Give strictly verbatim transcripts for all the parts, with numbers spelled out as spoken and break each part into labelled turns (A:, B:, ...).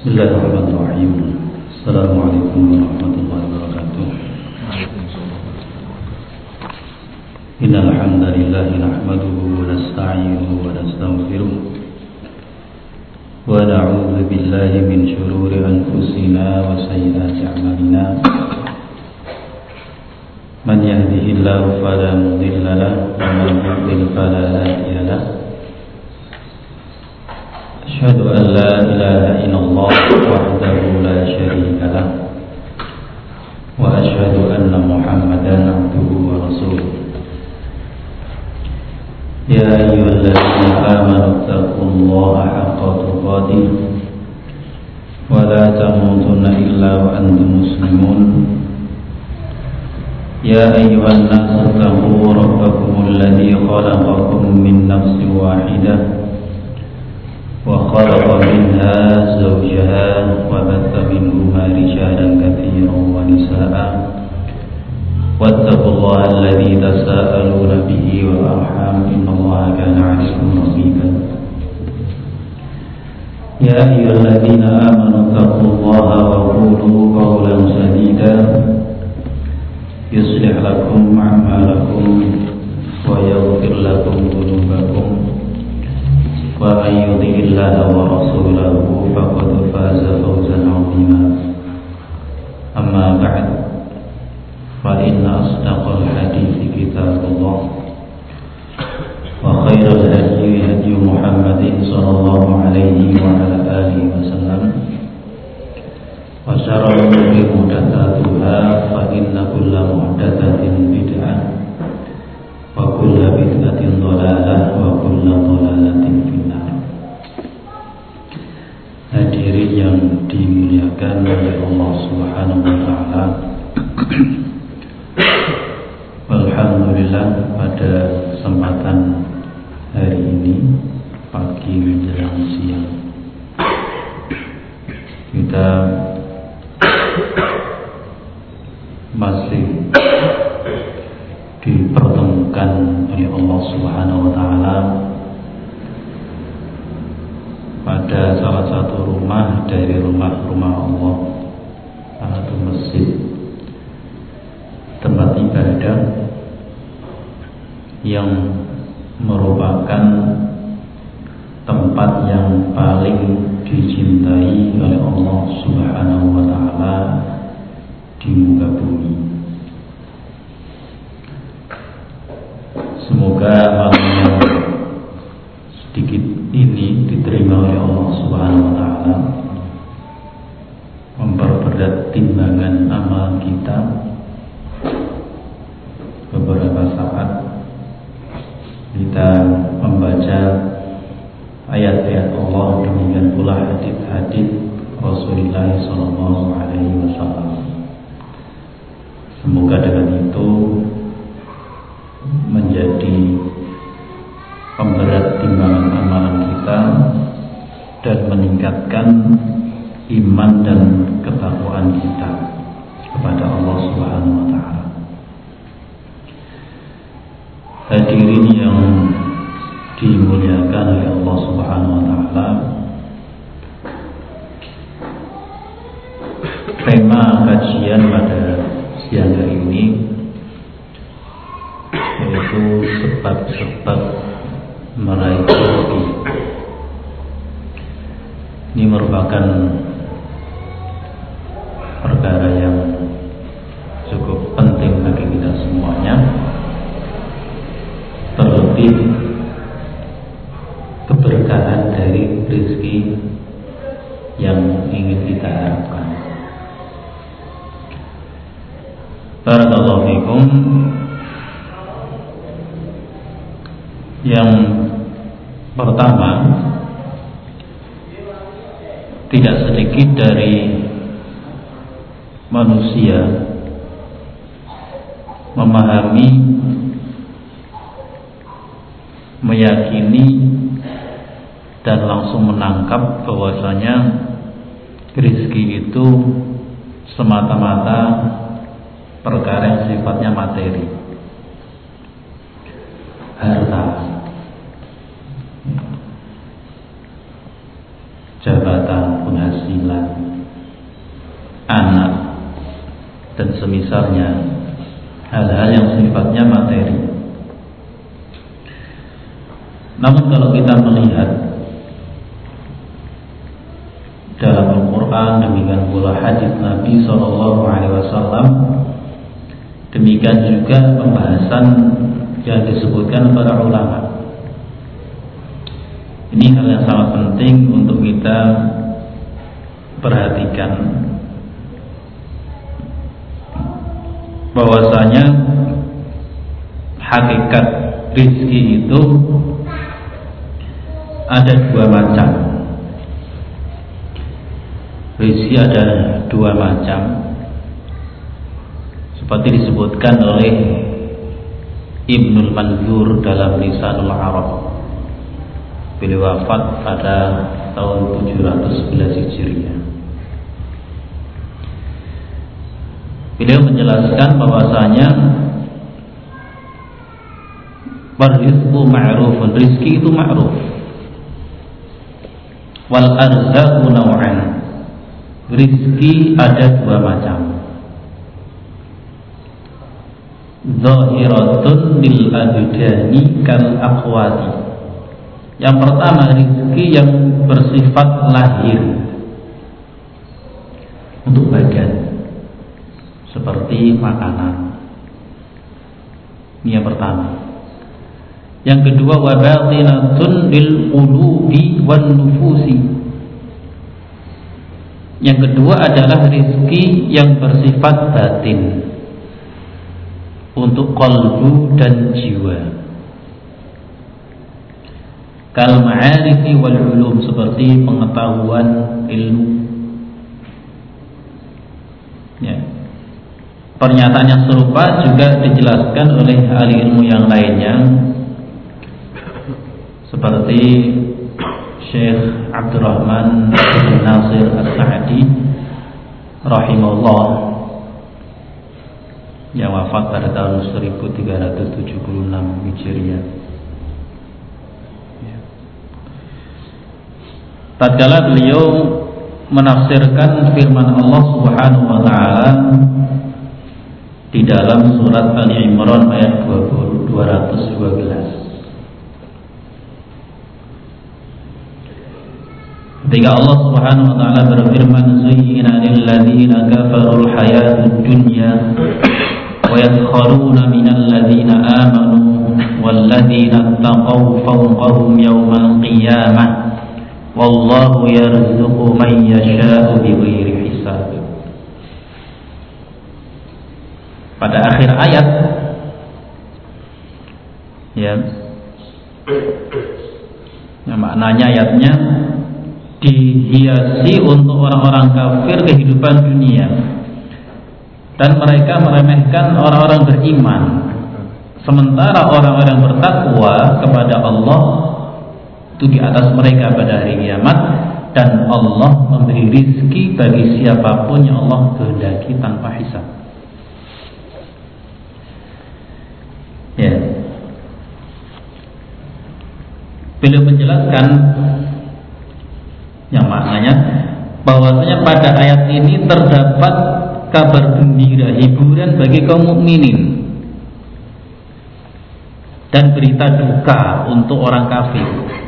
A: Bismillahirrahmanirrahim. Assalamualaikum warahmatullahi wabarakatuh. Innal hamdalillah nahmaduhu wa nasta'inuhu wa nastaghfiruh wa na'udzu billahi min shururi anfusina wa sayyiati a'malina. Man yahdihillahu fala mudilla lahu wa man yudlil fala hadiya lahu. Asyhadu an la ilaha illallah wahdahu la syarika lah wa asyhadu anna Muhammadan abduhu wa rasuluh. Ya ayyuhalladzina amanu taqullaha haqqa tuqatih wa la tamutunna illa wa antum muslimun. Ya ayyuhan nasu taqu rabbakumul ladzi khalaqakum min nafsin wahidah وخلق منها زوجها وبث منهما رجالا كثيرا ونساء واتقوا الله الذي تساءلون به والأرحام إن الله كان عليكم رقيبا. يا أيها الذين آمنوا اتقوا الله وقولوا قولا سديدا يصلح لكم أعمالكم ويغفر لكم ذنوبكم ومن يطع الله ورسوله فقد فاز فوزا عظيما. أما بعد فإن أصدق الحديث كتاب الله وخير الهدي هدي محمد صلى الله عليه وعلى آله وسلم وشر الأمور محدثاتها فإن كل محدثة بدعة وكل بدعة ضلالة وكل ضلالة في النار. Hadirin yang dimuliakan oleh Allah Subhanahu wa taala. Alhamdulillah, pada kesempatan hari ini pagi menjelang siang kita masih dipertemukan oleh Allah Subhanahu wa taala pada salah satu rumah dari rumah-rumah Allah, satu masjid, tempat ibadah yang merupakan tempat yang paling dicintai oleh Allah Subhanahu wa taala di muka bumi. Semoga malam yang sedikit ini diterima oleh Allah Subhanahu wa taala, memperberat timbangan amal kita. Beberapa saat kita membaca ayat-ayat Allah, demikian pula hadis-hadis Rasulullah sallallahu alaihi wasallam. Semoga dengan itu menjadi pemberat timbangan amalan kita dan meningkatkan iman dan ketakwaan kita kepada Allah Subhanahu wa taala. Hadirin yang dimuliakan oleh Allah Subhanahu wa taala, tema kajian pada siang hari ini yaitu sebab-sebab meraih rezeki. Ini merupakan perkara yang cukup penting bagi kita semuanya, terlebih keberkahan dari rezeki yang ingin kita harapkan. Barakallahu fikum. Yang pertama, tidak sedikit dari manusia memahami, meyakini dan langsung menangkap bahwasanya rezeki itu semata-mata perkara yang sifatnya materi, harta, jabatan, penghasilan. penghasilan, anak, dan semisalnya, hal-hal yang sifatnya materi. Namun kalau kita melihat dalam Al-Quran, demikian pula hadis Nabi shallallahu alaihi wasallam, demikian juga pembahasan yang disebutkan para ulama. Ini hal yang sangat penting untuk kita perhatikan, bahwasanya hakikat rizki itu ada dua macam. Rizki ada dua macam, seperti disebutkan oleh Ibnul Manzur dalam Lisanul Arab. Beliau wafat pada tahun tujuh ratus sebelas Hijriah. Beliau menjelaskan bahwasanya Rizqu ma'rufun, rizki itu ma'ruf. Wal arzaqu naw'an, rizki ada dua macam. Zahiratun lil abdani kal aqwati. Yang pertama, rizki yang bersifat lahir untuk badan, seperti makanan. Ini yang pertama. Yang kedua, wa batinatun lil qulubi wan nufusi. Yang kedua adalah rizki yang bersifat batin, untuk qalbu dan jiwa. Kal ma'arifi wal ulum, seperti pengetahuan, ilmu. Ya. Pernyataan yang serupa juga dijelaskan oleh ahli ilmu yang lainnya, seperti Syekh Abdurrahman bin Nasir As-Sa'di rahimahullah, yang wafat pada tahun seribu tiga ratus tujuh puluh enam Hijriah. Tatkala beliau menafsirkan firman Allah Subhanahu wa taala di dalam surat Ali Imran ayat dua ratus dua belas. Ketika Allah Subhanahu wa taala berfirman, "Zuyyina lil ladzina kafarul hayatud dunya wa yaskharuna minal ladzina amanu wal ladzina taqaw fawqahum yawmal qiyamah. Wallahu yarzuqu man yasha'u bighairi hisab." Pada akhir ayat, ya, nah, maknanya ayatnya dihiasi untuk orang-orang kafir kehidupan dunia, dan mereka meremehkan orang-orang beriman, sementara orang-orang bertakwa kepada Allah itu di atas mereka pada hari kiamat, dan Allah memberi rizki bagi siapapun yang Allah kehendaki tanpa hisab. Ya, beliau menjelaskan yang maknanya bahwasanya pada ayat ini terdapat kabar gembira, hiburan bagi kaum mukminin, dan berita duka untuk orang kafir.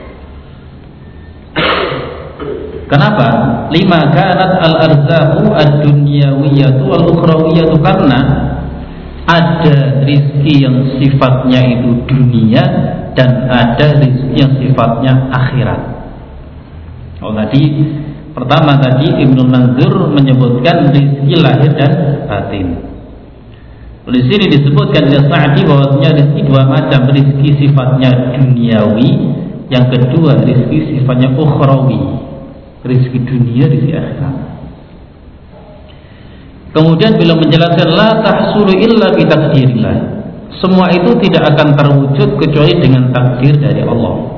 A: Kenapa? Lima kanat al-arzaqu ad-dunyawiyatu wal-ukhrawiyatu, karena ada rizki yang sifatnya itu dunia dan ada rizki yang sifatnya akhirat. Oh, tadi pertama tadi Ibnu Manzur menyebutkan rizki lahir dan batin. Di sini disebutkan oleh Sa'di bahwasanya rizki dua macam, rizki sifatnya duniawi, yang kedua rizki sifatnya ukhrawi, rizki dunia, rizki akhirat. Kemudian beliau menjelaskan la tahsulu illa bi taqdirillah, semua itu tidak akan terwujud kecuali dengan takdir dari Allah.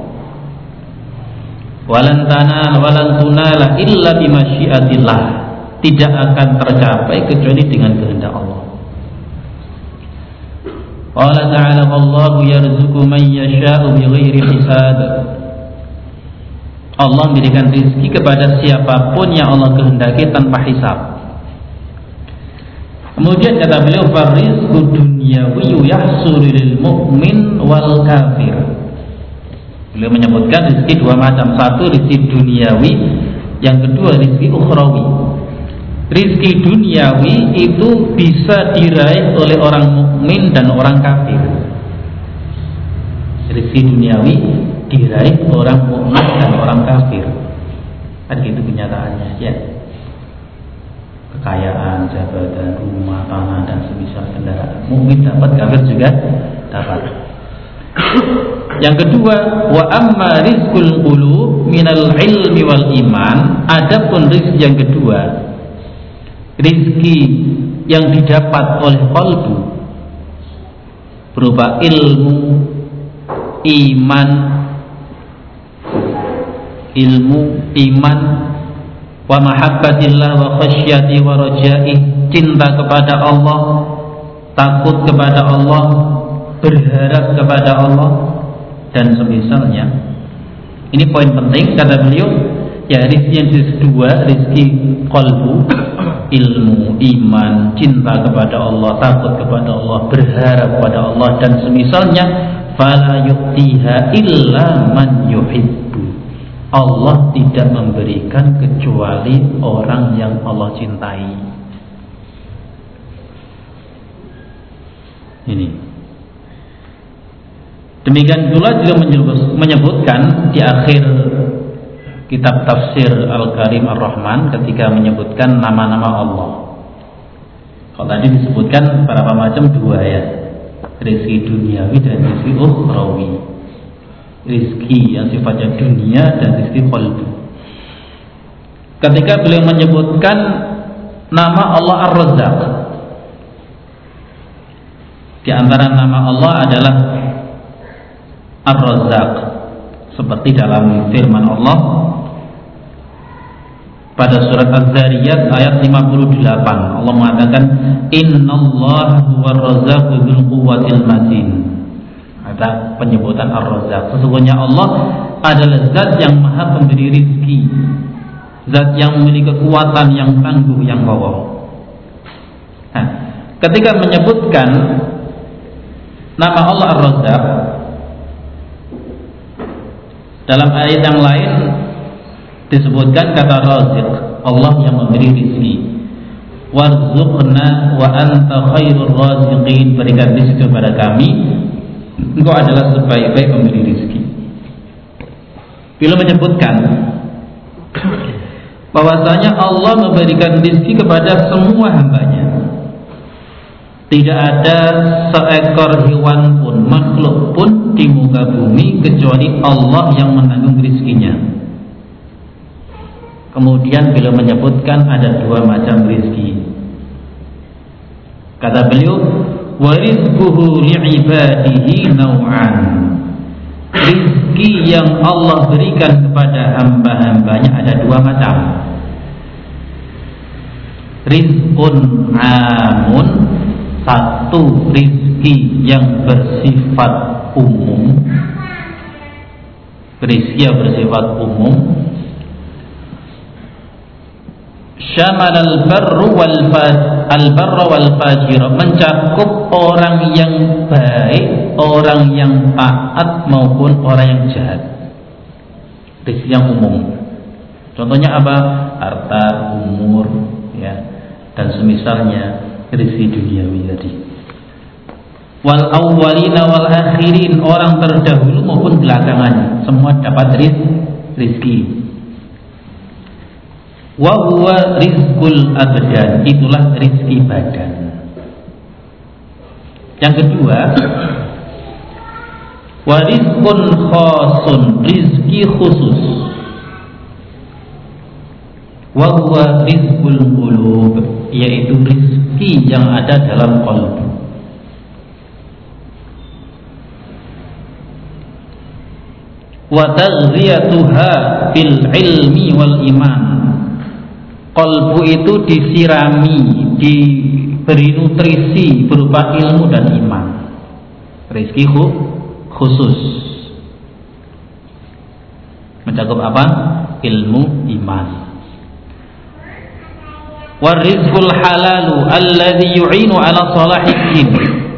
A: Walan tanal walan tunala illa bi masyiatillah, tidak akan tercapai kecuali dengan kehendak Allah. Qala ta'ala wallahu yarzuqu man yasha'u bighairi hisab. Allah memberikan rizki kepada siapapun yang Allah kehendaki tanpa hisab. Kemudian kata beliau, farizqu dunyawi yahsulu lil mu'min wal kafir. Beliau menyebutkan rizki dua macam. Satu rizki duniawi, yang kedua rizki ukhrawi. Rizki duniawi itu bisa diraih oleh orang mukmin dan orang kafir. Rizki duniawi diraih orang mukmin dan orang kafir. Kan gitu kenyataannya, ya. Kekayaan, jabatan, rumah, tanah dan semisal kendaraan. Mukmin dapat, kafir juga dapat. Yang kedua, wa amma rizqul qulub minal ilmi wal iman. Adapun rizki yang kedua, rizki yang didapat oleh qalbu berupa ilmu, iman, ilmu, iman, wa mahabbatillah wa khasyati wa raja'i, cinta kepada Allah, takut kepada Allah, berharap kepada Allah dan semisalnya. Ini poin penting kata beliau, ya rizki yang kedua, rizki qalbu, ilmu, iman, cinta kepada Allah, takut kepada Allah, berharap kepada Allah dan semisalnya, fala yu'tiha illa man yuhibbu. Allah tidak memberikan kecuali orang yang Allah cintai. Ini. Demikian pula juga menyebutkan di akhir kitab tafsir Al-Karim Ar-Rahman ketika menyebutkan nama-nama Allah. Kalau tadi disebutkan beberapa macam, dua ya, rizki duniawi dan rizki ukhrawi. Rizki yang sifatnya dunia dan rizki qalbu. Ketika beliau menyebutkan nama Allah Ar-Razzaq, di antara nama Allah adalah Ar-Razzaq, seperti dalam firman Allah pada surat Az-Zariyat ayat lima puluh delapan. Allah mengatakan, innallaha huwar razzaqu dzul quwwatil matin. Ada penyebutan Ar-Razzaq. Sesungguhnya Allah adalah zat yang maha pemberi rizki, zat yang memiliki kekuatan yang tangguh, yang kokoh. Nah, ketika menyebutkan nama Allah Ar-Razzaq dalam ayat yang lain disebutkan kata Raziq, Allah yang memberi rizki. Warzuqna wa anta khairur raziqin, berikan rizki kepada kami, engkau adalah sebaik-baik pemberi rizki. Bila menyebutkan bahwasanya Allah memberikan rizki kepada semua hambanya, tidak ada seekor hewan pun, makhluk pun di muka bumi kecuali Allah yang menanggung rizkinya. Kemudian beliau menyebutkan ada dua macam rizki. Kata beliau, wa rizquhu li'ibadihi naw'an. Rizki yang Allah berikan kepada hamba-hambanya ada dua macam. Rizqun amun, satu rizki yang bersifat umum, rizki yang bersifat umum, syamal al-barru wal al-barra wal fajir, mencakup orang yang baik, orang yang taat maupun orang yang jahat. Rizki yang umum. Contohnya apa? Harta, umur, ya, dan semisalnya rizki duniawi tadi. Wal awwalina wal akhirin, orang terdahulu maupun belakangan semua dapat rizki. Wa huwa rizqul abdan, itulah rizki badan. Yang kedua, wa rizqun khasun, rizki khusus. Wa huwa rizqul qulub, yaitu rizki yang ada dalam qalbu. Wa taghziyatuha fil ilmi wal iman, qalbu itu disirami, diberi nutrisi berupa ilmu dan iman. Rizki khusus. mencakup apa? Ilmu iman. Warizqul halalu alladhi yu'inu ala salahiddin.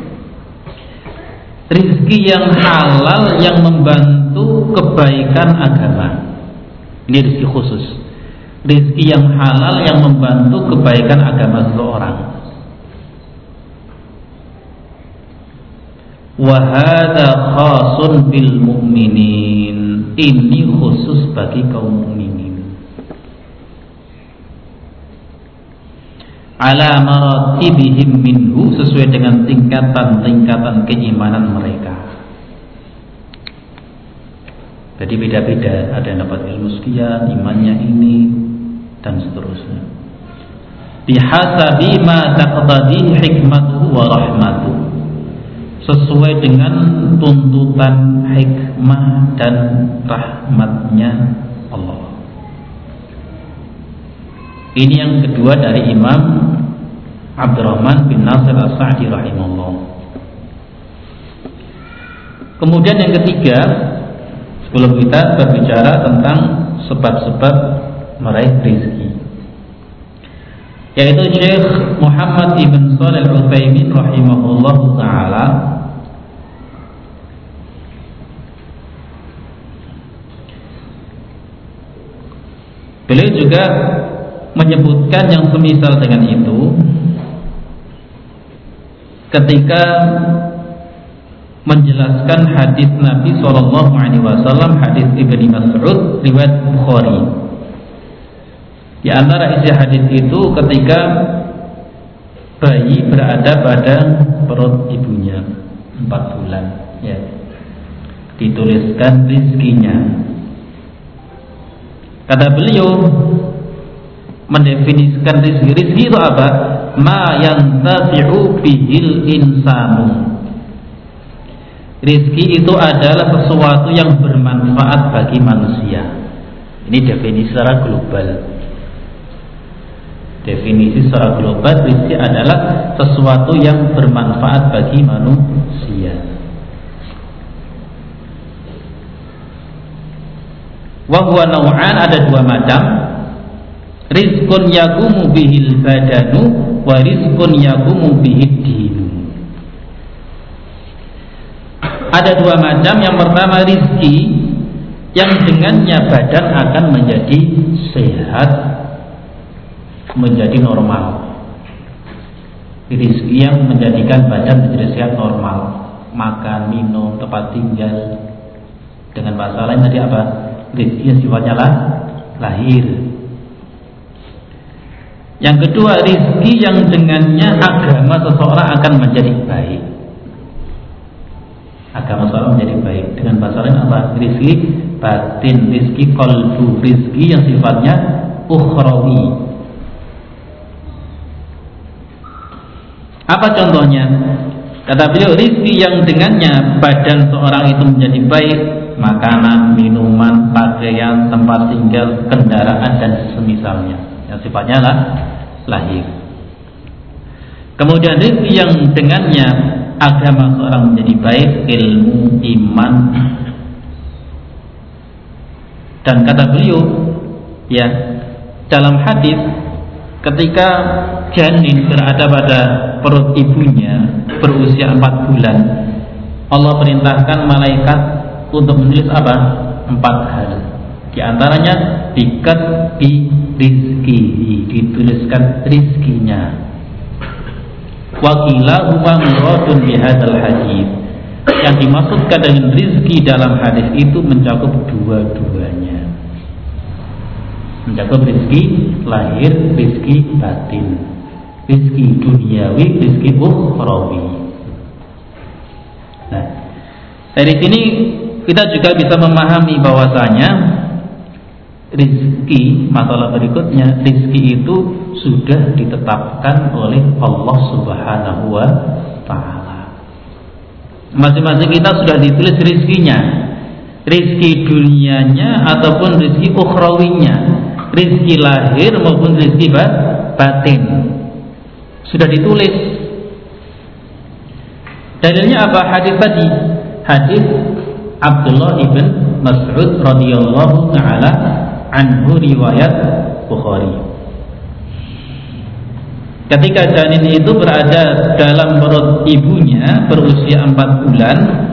A: Rizki yang halal yang membantu kebaikan agama. Ini rizki khusus. Rizki yang halal yang membantu kebaikan agama seseorang. Wa hadza khasun bil mu'minin. Ini khusus bagi kaum mukminin. Ala maratibihim minhu, sesuai dengan tingkatan-tingkatan keimanan mereka. Jadi beda-beda, ada yang dapat ilmu sekian, imannya ini, dan seterusnya. Bihasabi ma taqtadi hikmatuhu wa rahmatuhu, sesuai dengan tuntutan hikmah dan rahmatnya Allah. Ini yang kedua dari Imam Abdurrahman bin Nasir As-Sa'di rahimahullah. Kemudian yang ketiga, sebelum kita berbicara tentang sebab-sebab meraih rezeki, yaitu Syekh Muhammad ibn Shalih Al-Utsaimin rahimahullah taala beliau juga menyebutkan yang semisal dengan itu ketika menjelaskan hadis Nabi shallallahu alaihi wasallam, hadis Ibnu Mas'ud riwayat Bukhari. Di antara isi hadis itu ketika bayi berada pada perut ibunya empat bulan, ya, dituliskan rizkinya. Kata beliau mendefinisikan rizki. Rizki itu apa? Ma yantafi'u bihil insanu. Rizki itu adalah sesuatu yang bermanfaat bagi manusia. Ini definisi secara global. Definisi secara global, rizki adalah sesuatu yang bermanfaat bagi manusia. Wa huwa naw'an, ada dua macam. Rizqun yaqumu bihil badanu wa rizqun yaqumu bihid dinu. Ada dua macam. Yang pertama rizki yang dengannya badan akan menjadi sehat, menjadi normal. Rizki yang menjadikan badan menjadi sehat, normal, makan, minum, tempat tinggal. Dengan bahasa lain tadi apa? Rizki yang sifatnya lah, lahir. Yang kedua, rizki yang dengannya agama seseorang akan menjadi baik. Agama seseorang menjadi baik. Dengan bahasa lain apa? Rizki batin, rizki qalbu, rizki yang sifatnya ukhrawi. Apa contohnya? Kata beliau, rizki yang dengannya badan seorang itu menjadi baik, makanan, minuman, pakaian, tempat tinggal, kendaraan dan semisalnya, yang sifatnya lah lahir. Kemudian rizki yang dengannya agama seorang menjadi baik, ilmu, iman. Dan kata beliau, ya, dalam hadis ketika janin berada pada perut ibunya berusia empat bulan, Allah perintahkan malaikat untuk menulis apa? Empat hal. Di antaranya dikasbi rizkihi, dituliskan rizkinya. Wakilahuma muradun bihadzal hadis. Yang dimaksudkan dengan rizki dalam hadis itu mencakup dua-duanya. Mencakup rizki lahir, rizki batin, rizki duniawi, rizki ukhrawi. Nah, dari sini kita juga bisa memahami bahwasanya rizki, masalah berikutnya, rizki itu sudah ditetapkan oleh Allah Subhanahu wa Ta'ala. Masing-masing kita sudah ditulis rizkinya, rizki dunianya ataupun rizki ukhrawinya, rizki lahir maupun rizki batin, sudah ditulis. Dalilnya apa? Hadis tadi, hadis Abdullah ibn Mas'ud radhiyallahu taala anhu, riwayat Bukhari. Ketika janin itu berada dalam perut ibunya berusia empat bulan,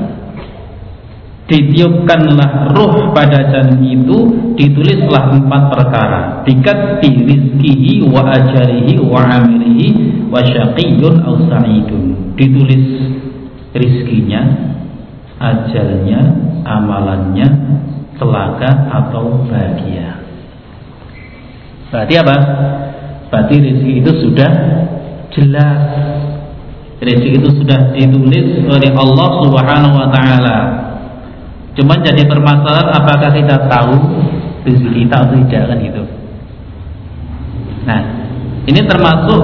A: ditiupkanlah ruh pada janin itu, ditulislah empat perkara. Bikatbi rizkihi wa ajalihi wa amilihi wa syaqiyyun aw sa'idun. Ditulis rizkinya, ajalnya, amalannya, celaka atau bahagia. Berarti apa? Berarti rezeki itu sudah jelas. Rezeki itu sudah ditulis oleh Allah Subhanahu wa taala. Cuma jadi permasalahan apakah kita tahu rezeki kita atau tidak, kan gitu. Nah, ini termasuk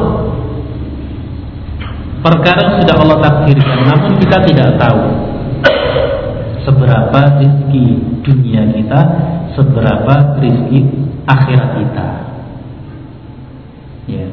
A: perkara yang sudah Allah takdirkan, namun kita tidak tahu seberapa rezeki dunia kita, seberapa rezeki akhirat kita. Ya.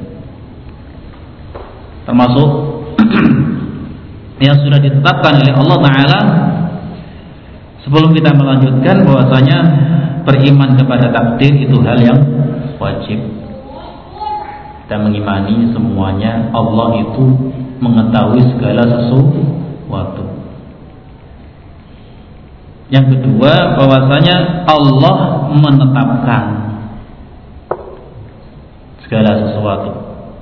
A: Termasuk yang sudah ditetapkan oleh Allah Ta'ala. Sebelum kita melanjutkan, bahwasanya beriman kepada takdir itu hal yang wajib. Kita mengimani semuanya Allah itu mengetahui segala sesuatu. Yang kedua, bahwasanya Allah menetapkan segala sesuatu.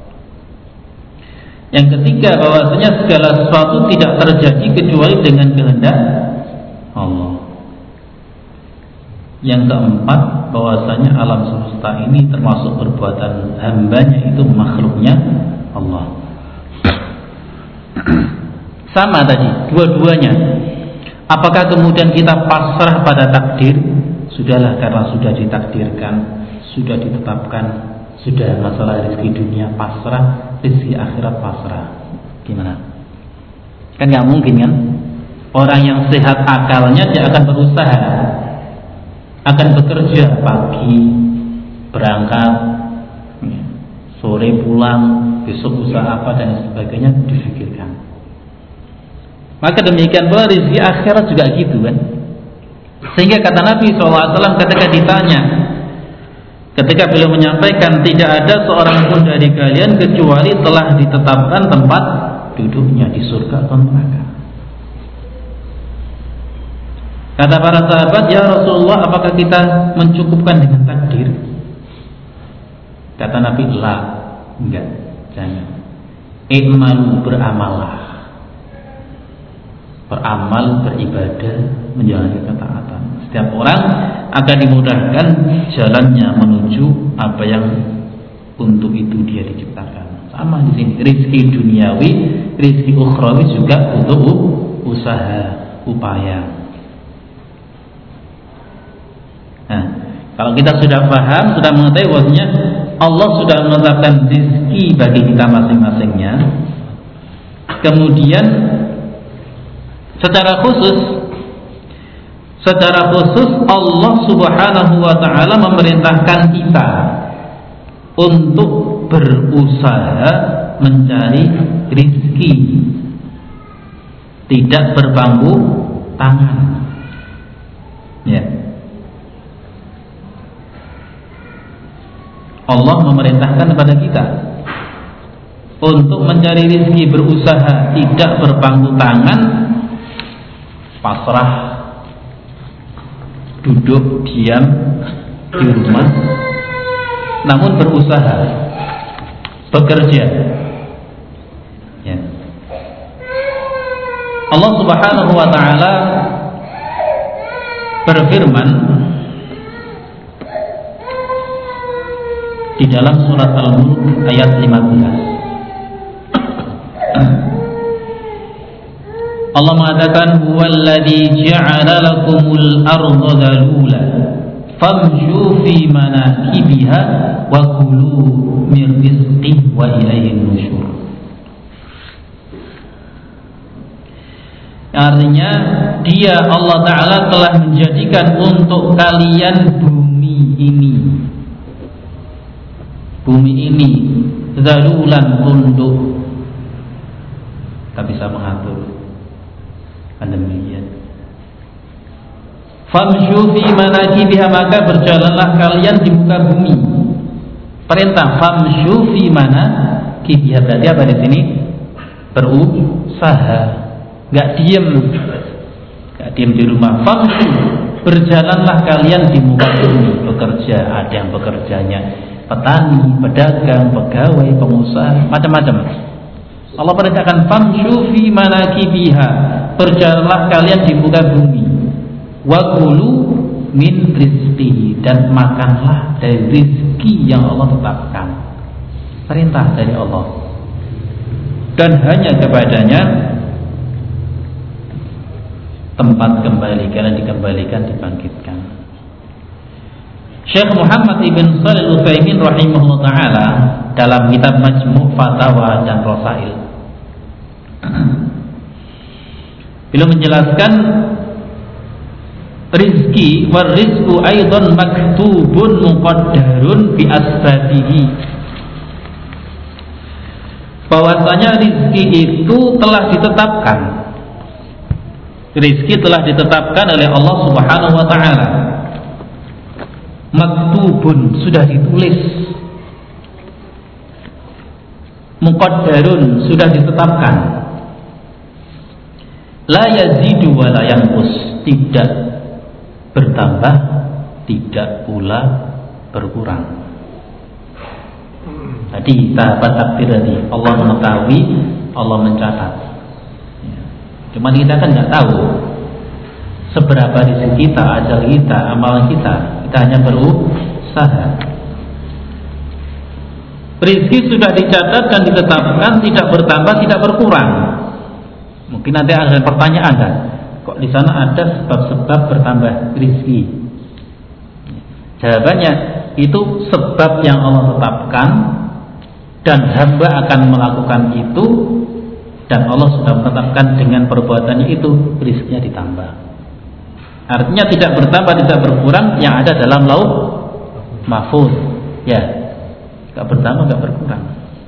A: Yang ketiga, bahwasanya segala sesuatu tidak terjadi kecuali dengan kehendak Allah. Yang keempat, bahwasanya alam semesta ini termasuk perbuatan hambanya, itu makhluknya Allah. Sama tadi, dua-duanya. Apakah kemudian kita pasrah pada takdir? Sudahlah, karena sudah ditakdirkan, sudah ditetapkan, sudah masalah rezeki dunia pasrah, rezeki akhirat pasrah. Gimana? Kan nggak mungkin kan? Orang yang sehat akalnya dia akan berusaha, akan bekerja, pagi berangkat, sore pulang, besok usaha apa dan sebagainya difikirkan. Maka demikian pula rezeki akhirat juga gitu kan. Sehingga kata Nabi shallallahu alaihi wasallam ketika ditanya, ketika beliau menyampaikan, tidak ada seorang pun dari kalian kecuali telah ditetapkan tempat duduknya di surga atau neraka. Kata para sahabat, ya Rasulullah, apakah kita mencukupkan dengan takdir? Kata Nabi, la, enggak, jangan. I'malu, beramalah, beramal, beribadah, menjalani ketaatan. Setiap orang akan dimudahkan jalannya menuju apa yang untuk itu dia diciptakan. Sama di sini, rizki duniawi, rizki ukhrawi juga butuh usaha, upaya. Nah, kalau kita sudah paham, sudah mengetahui bahwasanya Allah sudah menetapkan rizki bagi kita masing-masingnya, kemudian secara khusus secara khusus Allah Subhanahu wa taala memerintahkan kita untuk berusaha mencari rizki, tidak berpangku tangan. Ya. Allah memerintahkan kepada kita untuk mencari rizki, berusaha, tidak berpangku tangan, pasrah, duduk diam di rumah, namun berusaha, bekerja. Ya. Allah Subhanahu wa taala berfirman di dalam surat Al-Mulk ayat lima belas. Allah mengatakan, huwallazi ja'ala lakumul arda dhalula famshu fi manakibiha wa kulu min rizqihi wa ilaihin nusyur. Artinya, dia Allah Ta'ala telah menjadikan untuk kalian bumi ini, bumi ini zalulan, tunduk, tak bisa mengatur. Demikian. famshu fi manakibiha, maka berjalanlah kalian di muka bumi. Perintah famshu fi manakibiha, berarti apa di sini? Berusaha, nggak diem, nggak diem di rumah. Famshu, berjalanlah kalian di muka bumi, bekerja. Ada yang bekerjanya petani, pedagang, pegawai, pengusaha, macam-macam. Allah perintahkan famshu fi manakibiha, berjalanlah kalian di muka bumi. Wa kulu min rizqihi, dan makanlah dari rizki yang Allah tetapkan. Perintah dari Allah, dan hanya kepadanya tempat kembali, kalian dikembalikan, dibangkitkan. Syekh Muhammad ibn Shalih Al-Utsaimin rahimahullah ta'ala dalam kitab Majmu' Fatawa dan Rasail, beliau menjelaskan rizki war rizku aidan maktubun muqaddarun bi asbabihi, bahwasanya rizki itu telah ditetapkan. Rizki telah ditetapkan oleh Allah Subhanahu wa ta'ala. Maktubun, sudah ditulis. Muqaddarun, sudah ditetapkan. La yazidu wa la yanqus, tidak bertambah, tidak pula berkurang. Tadi tahapan takdir tadi, Allah mengetahui, Allah mencatat. Cuma kita kan nggak tahu seberapa rezeki kita, ajal kita, amalan kita. Kita hanya berusaha. Rezeki sudah dicatat dan ditetapkan, tidak bertambah, tidak berkurang. Mungkin nanti ada pertanyaan kan? Kok di sana ada sebab-sebab bertambah rezeki? Jawabannya, itu sebab yang Allah tetapkan, dan hamba akan melakukan itu, dan Allah sudah menetapkan dengan perbuatannya itu rezekinya ditambah. Artinya tidak bertambah, tidak berkurang, yang ada dalam lauh mahfuz. Ya, enggak bertambah, enggak berkurang.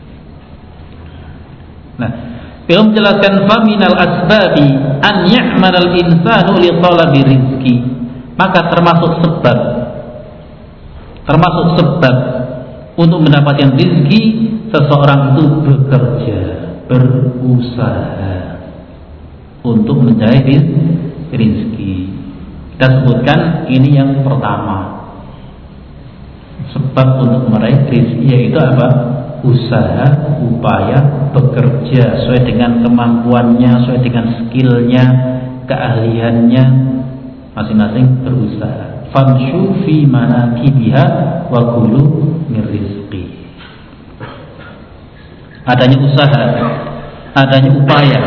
A: Nah, beliau menjelaskan faminal asbabi an ya'malal insanu li talabi rizki, maka termasuk sebab termasuk sebab untuk mendapatkan rezeki, seseorang itu bekerja, berusaha untuk mencari rezeki. Kita sebutkan ini yang pertama, sebab untuk meraih rezeki, yaitu apa? Usaha, upaya, bekerja sesuai dengan kemampuannya, sesuai dengan skillnya, keahliannya, masing-masing berusaha. Famshu fi manakibiha wa kulu min rizqi. Adanya usaha, adanya upaya.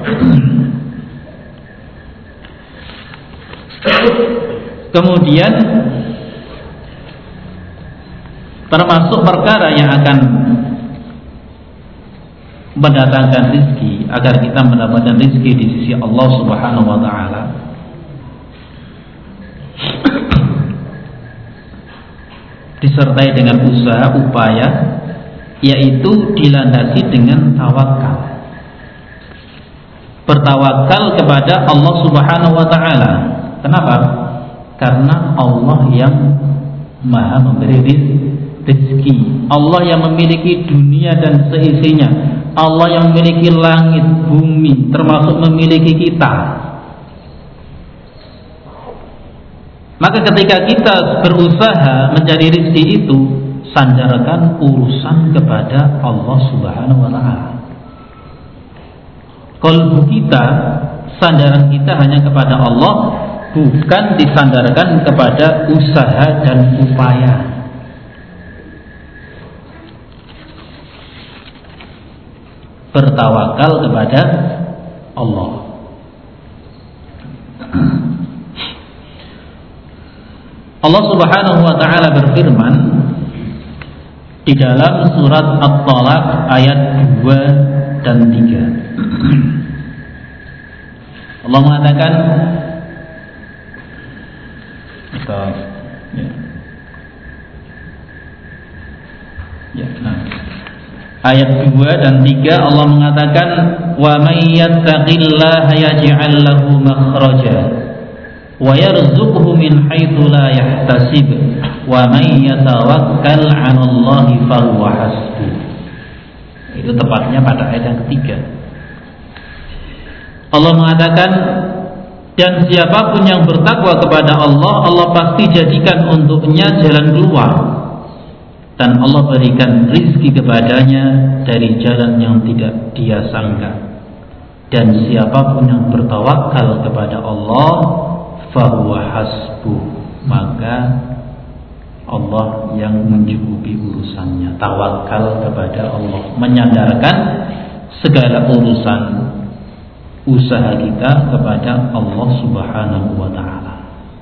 A: Kemudian termasuk perkara yang akan mendatangkan rezeki, agar kita mendapatkan rezeki di sisi Allah Subhanahu wa ta'ala, disertai dengan usaha, upaya, yaitu dilandasi dengan tawakal. Bertawakal kepada Allah Subhanahu wa ta'ala. Kenapa? Karena Allah yang Maha memberi rezeki. Allah yang memiliki dunia dan seisinya. Allah yang memiliki langit, bumi, termasuk memiliki kita. Maka ketika kita berusaha mencari rezeki itu, sandarkan urusan kepada Allah Subhanahu wa ta'ala. Qalbu kita, sandaran kita hanya kepada Allah, bukan disandarkan kepada usaha dan upaya. Bertawakal kepada Allah. Allah Subhanahu wa ta'ala berfirman di dalam surat At-Talaq ayat dua dan tiga. Allah mengatakan, kita ya, ya nah. Ayat dua dan tiga Allah mengatakan, wa may yattaqillaha yaj'al lahu makhraja wa yarzuqhu min haitsu la yahtasib wa may yatawakkal 'ala Allahi fahuwa hasbuh. Itu tepatnya pada ayat yang ketiga. Allah mengatakan, dan siapapun yang bertakwa kepada Allah, Allah pasti jadikan untuknya jalan keluar, dan Allah berikan rizki kepadanya dari jalan yang tidak dia sangka. Dan siapapun yang bertawakal kepada Allah, fahuwa hasbuh, maka Allah yang mencukupi urusannya. Tawakal kepada Allah, menyandarkan segala urusan usaha kita kepada Allah Subhanahu wa ta'ala.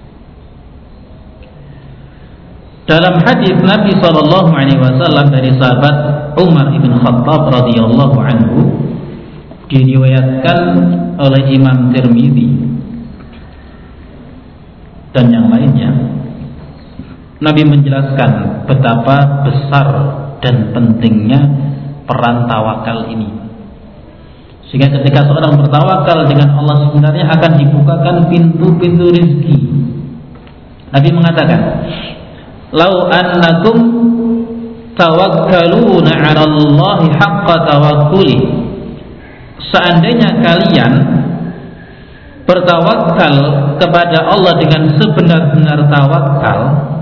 A: Dalam hadis Nabi sallallahu alaihi wasallam dari sahabat Umar ibn Khattab radhiyallahu anhu, diriwayatkan oleh Imam Tirmidzi dan yang lainnya, Nabi menjelaskan betapa besar dan pentingnya peran tawakal ini. Sehingga ketika seorang bertawakal dengan Allah, sebenarnya akan dibukakan pintu-pintu rezeki. Nabi mengatakan, "Lau annakum tawakkaluna 'ala Allahi haqqa tawakkuli." Seandainya kalian bertawakal kepada Allah dengan sebenar-benar tawakal,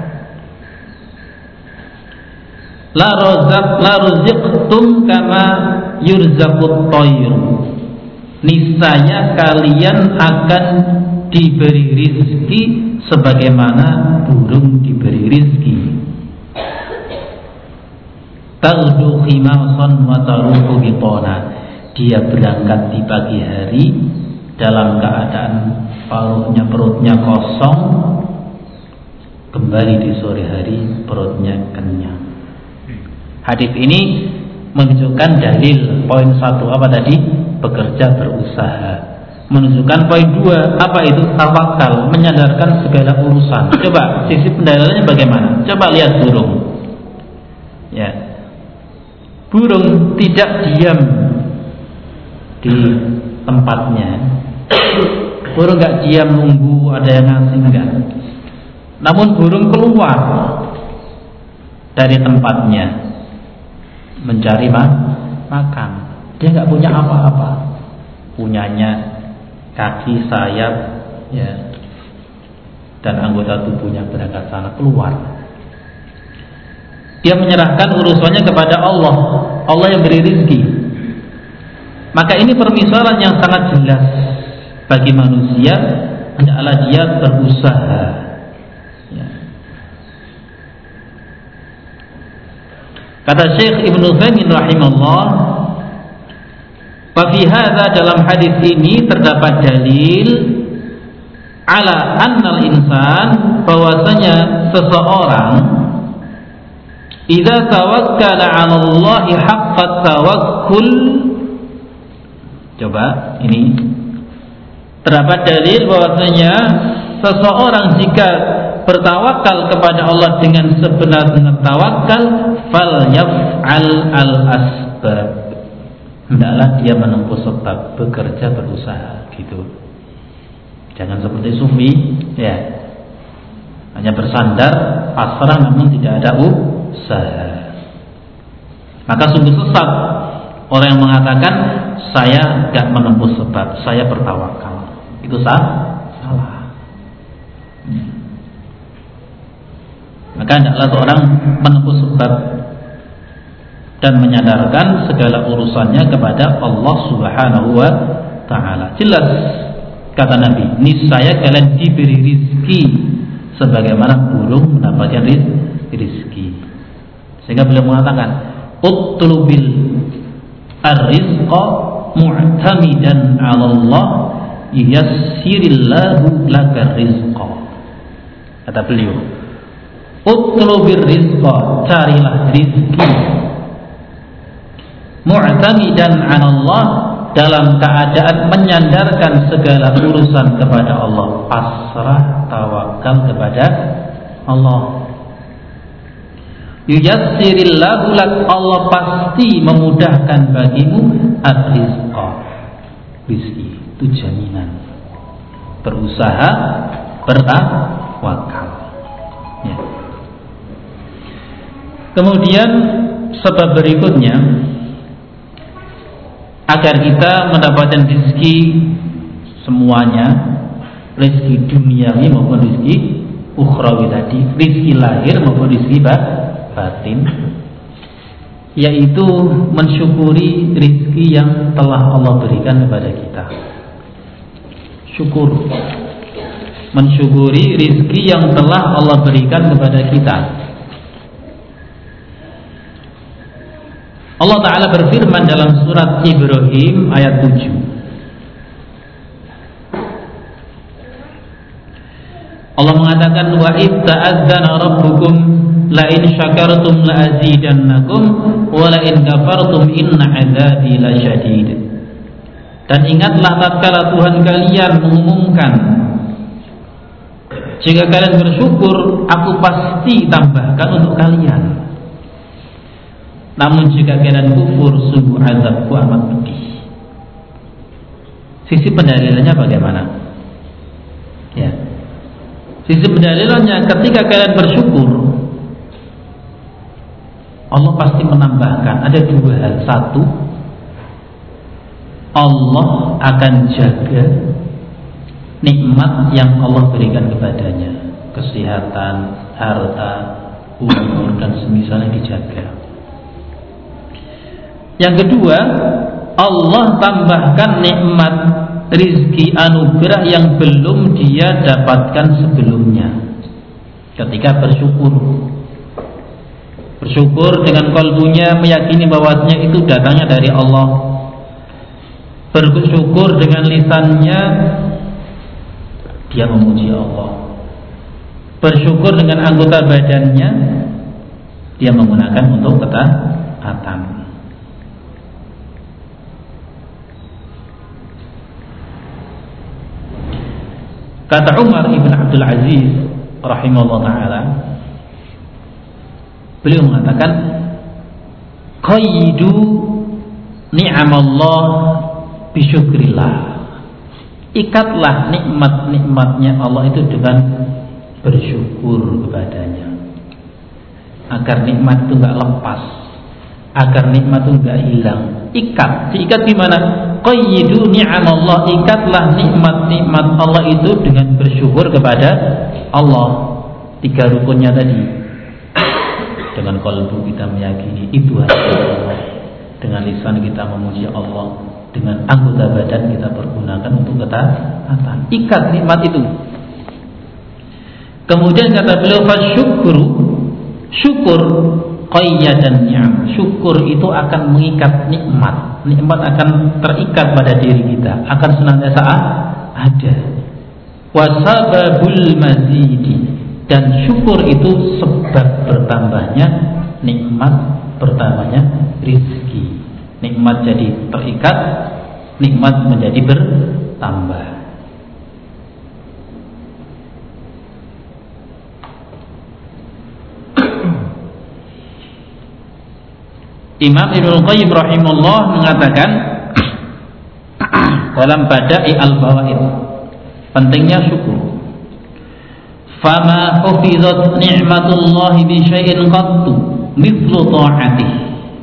A: la razaq la ruziqtum kama yurzaqut tayr, niscaya kalian akan diberi rizki sebagaimana burung diberi rizki. Taghdu khimasan wa taruhu bitana, dia berangkat di pagi hari dalam keadaan perutnya perutnya kosong, kembali di sore hari perutnya kenyang. Hadis ini menunjukkan dalil poin satu apa tadi? Bekerja, berusaha. Menunjukkan poin dua apa itu? Tawakal, menyandarkan segala urusan. Coba sisi pendalilannya bagaimana? Coba lihat burung. Ya, burung tidak diam di tempatnya. Burung nggak diam nunggu ada yang ngasih, enggak. Namun burung keluar dari tempatnya mencari ma makan. Dia nggak punya apa-apa, punyanya kaki, sayap, ya, dan anggota tubuhnya berangkat sana keluar. Dia menyerahkan urusannya kepada Allah. Allah yang beri rezeki. Maka ini permisalan yang sangat jelas bagi manusia, hendaklah dia berusaha. Ya. Kata Syekh Ibnu Utsaimin rahimahullah, "Fa fi hadza, dalam hadis ini terdapat dalil ala annal insan, bahwasanya seseorang idza tawakkala 'ala Allah haqqa tawakkul." Coba ini terdapat dalil bahwasanya seseorang jika bertawakal kepada Allah dengan sebenar-benar tawakal, fal yaf'al al asbab, hendaklah dia menempuh sebab, bekerja, berusaha, gitu. Jangan seperti sufi, ya, hanya bersandar pasrah namun tidak ada usaha. Maka sungguh sesat orang yang mengatakan saya tidak menempuh sebab, saya bertawakal. Itu sah? Salah. Maka hendaklah seorang menempuh sebab dan menyadarkan segala urusannya kepada Allah Subhanahu wa ta'ala. Jelas kata Nabi, niscaya kalian diberi rizki sebagaimana burung mendapatkan rizki. Sehingga beliau mengatakan, utlubil ar-rizqa mu'tamidan 'ala Allah yassirillahu laka rizqa. Kata beliau, utlubir rizqa, carilah rizki, mu'tamidan 'ala Allah, dalam keadaan menyandarkan segala urusan kepada Allah, pasrah tawakal kepada Allah. Yuyassirillahu lak, Allah pasti memudahkan bagimu ar-rizqa, rizki itu jaminan. Berusaha, bertawakal. Ya. Kemudian sebab berikutnya, agar kita mendapatkan rezeki semuanya, rezeki duniawi maupun rezeki ukhrawi tadi, rezeki lahir maupun rezeki batin, yaitu mensyukuri rezeki yang telah Allah berikan kepada kita. Syukur, mensyukuri rezeki yang telah Allah berikan kepada kita. Allah Ta'ala berfirman dalam surat Ibrahim ayat tujuh. Allah mengatakan, wa id ta'adzana rabbukum la in syakartum la azidannakum wa la in kafartum inna 'adzabi lasyadid. Dan ingatlah tatkala Tuhan kalian mengumumkan, jika kalian bersyukur aku pasti tambahkan untuk kalian. Namun jika kalian kufur, sungguh azabku amat pedih. Sisi pendalilannya bagaimana? Ya. Sisi pendalilannya, ketika kalian bersyukur, Allah pasti menambahkan. Ada dua hal. Satu, Allah akan jaga nikmat yang Allah berikan kepadanya, kesehatan, harta, umur dan semisalnya dijaga. Yang kedua, Allah tambahkan nikmat rizki anugerah yang belum dia dapatkan sebelumnya ketika bersyukur. Bersyukur dengan kalbunya meyakini bahwasanya itu datangnya dari Allah. Bersyukur dengan lisannya dia memuji Allah. Bersyukur dengan anggota badannya dia menggunakan untuk ketaatan. Kata Umar ibn Abdul Aziz rahimahullah ta'ala, beliau mengatakan, qayyidu ni'amallah bisyukrillah. Ikatlah nikmat-nikmatnya Allah itu dengan bersyukur kepadanya, agar nikmat itu enggak lepas, agar nikmat itu enggak hilang. Ikat, diikat gimana? Qayyidu ni'amallah, ikatlah nikmat-nikmat Allah itu dengan bersyukur kepada Allah. Tiga rukunnya tadi. Dengan kalbu kita meyakini itu hanya Allah, dengan lisan kita memuji Allah, dengan anggota badan kita pergunakan untuk ketaatan. Ikat nikmat itu. Kemudian kata beliau, fasyukru, syukur qayyadan ni'am. Syukur itu akan mengikat nikmat. Nikmat akan terikat pada diri kita, akan senantiasa ada. Wasababul mazidi, dan syukur itu sebab bertambahnya nikmat, bertambahnya rizki. Nikmat jadi terikat, nikmat menjadi bertambah. Imam Ibnu Qayyim rahimahullah mengatakan dalam Bada'i al-Fawaid, pentingnya syukur. Fama hufizat ni'matullahi bi syai'in qattu mithlu ta'atih.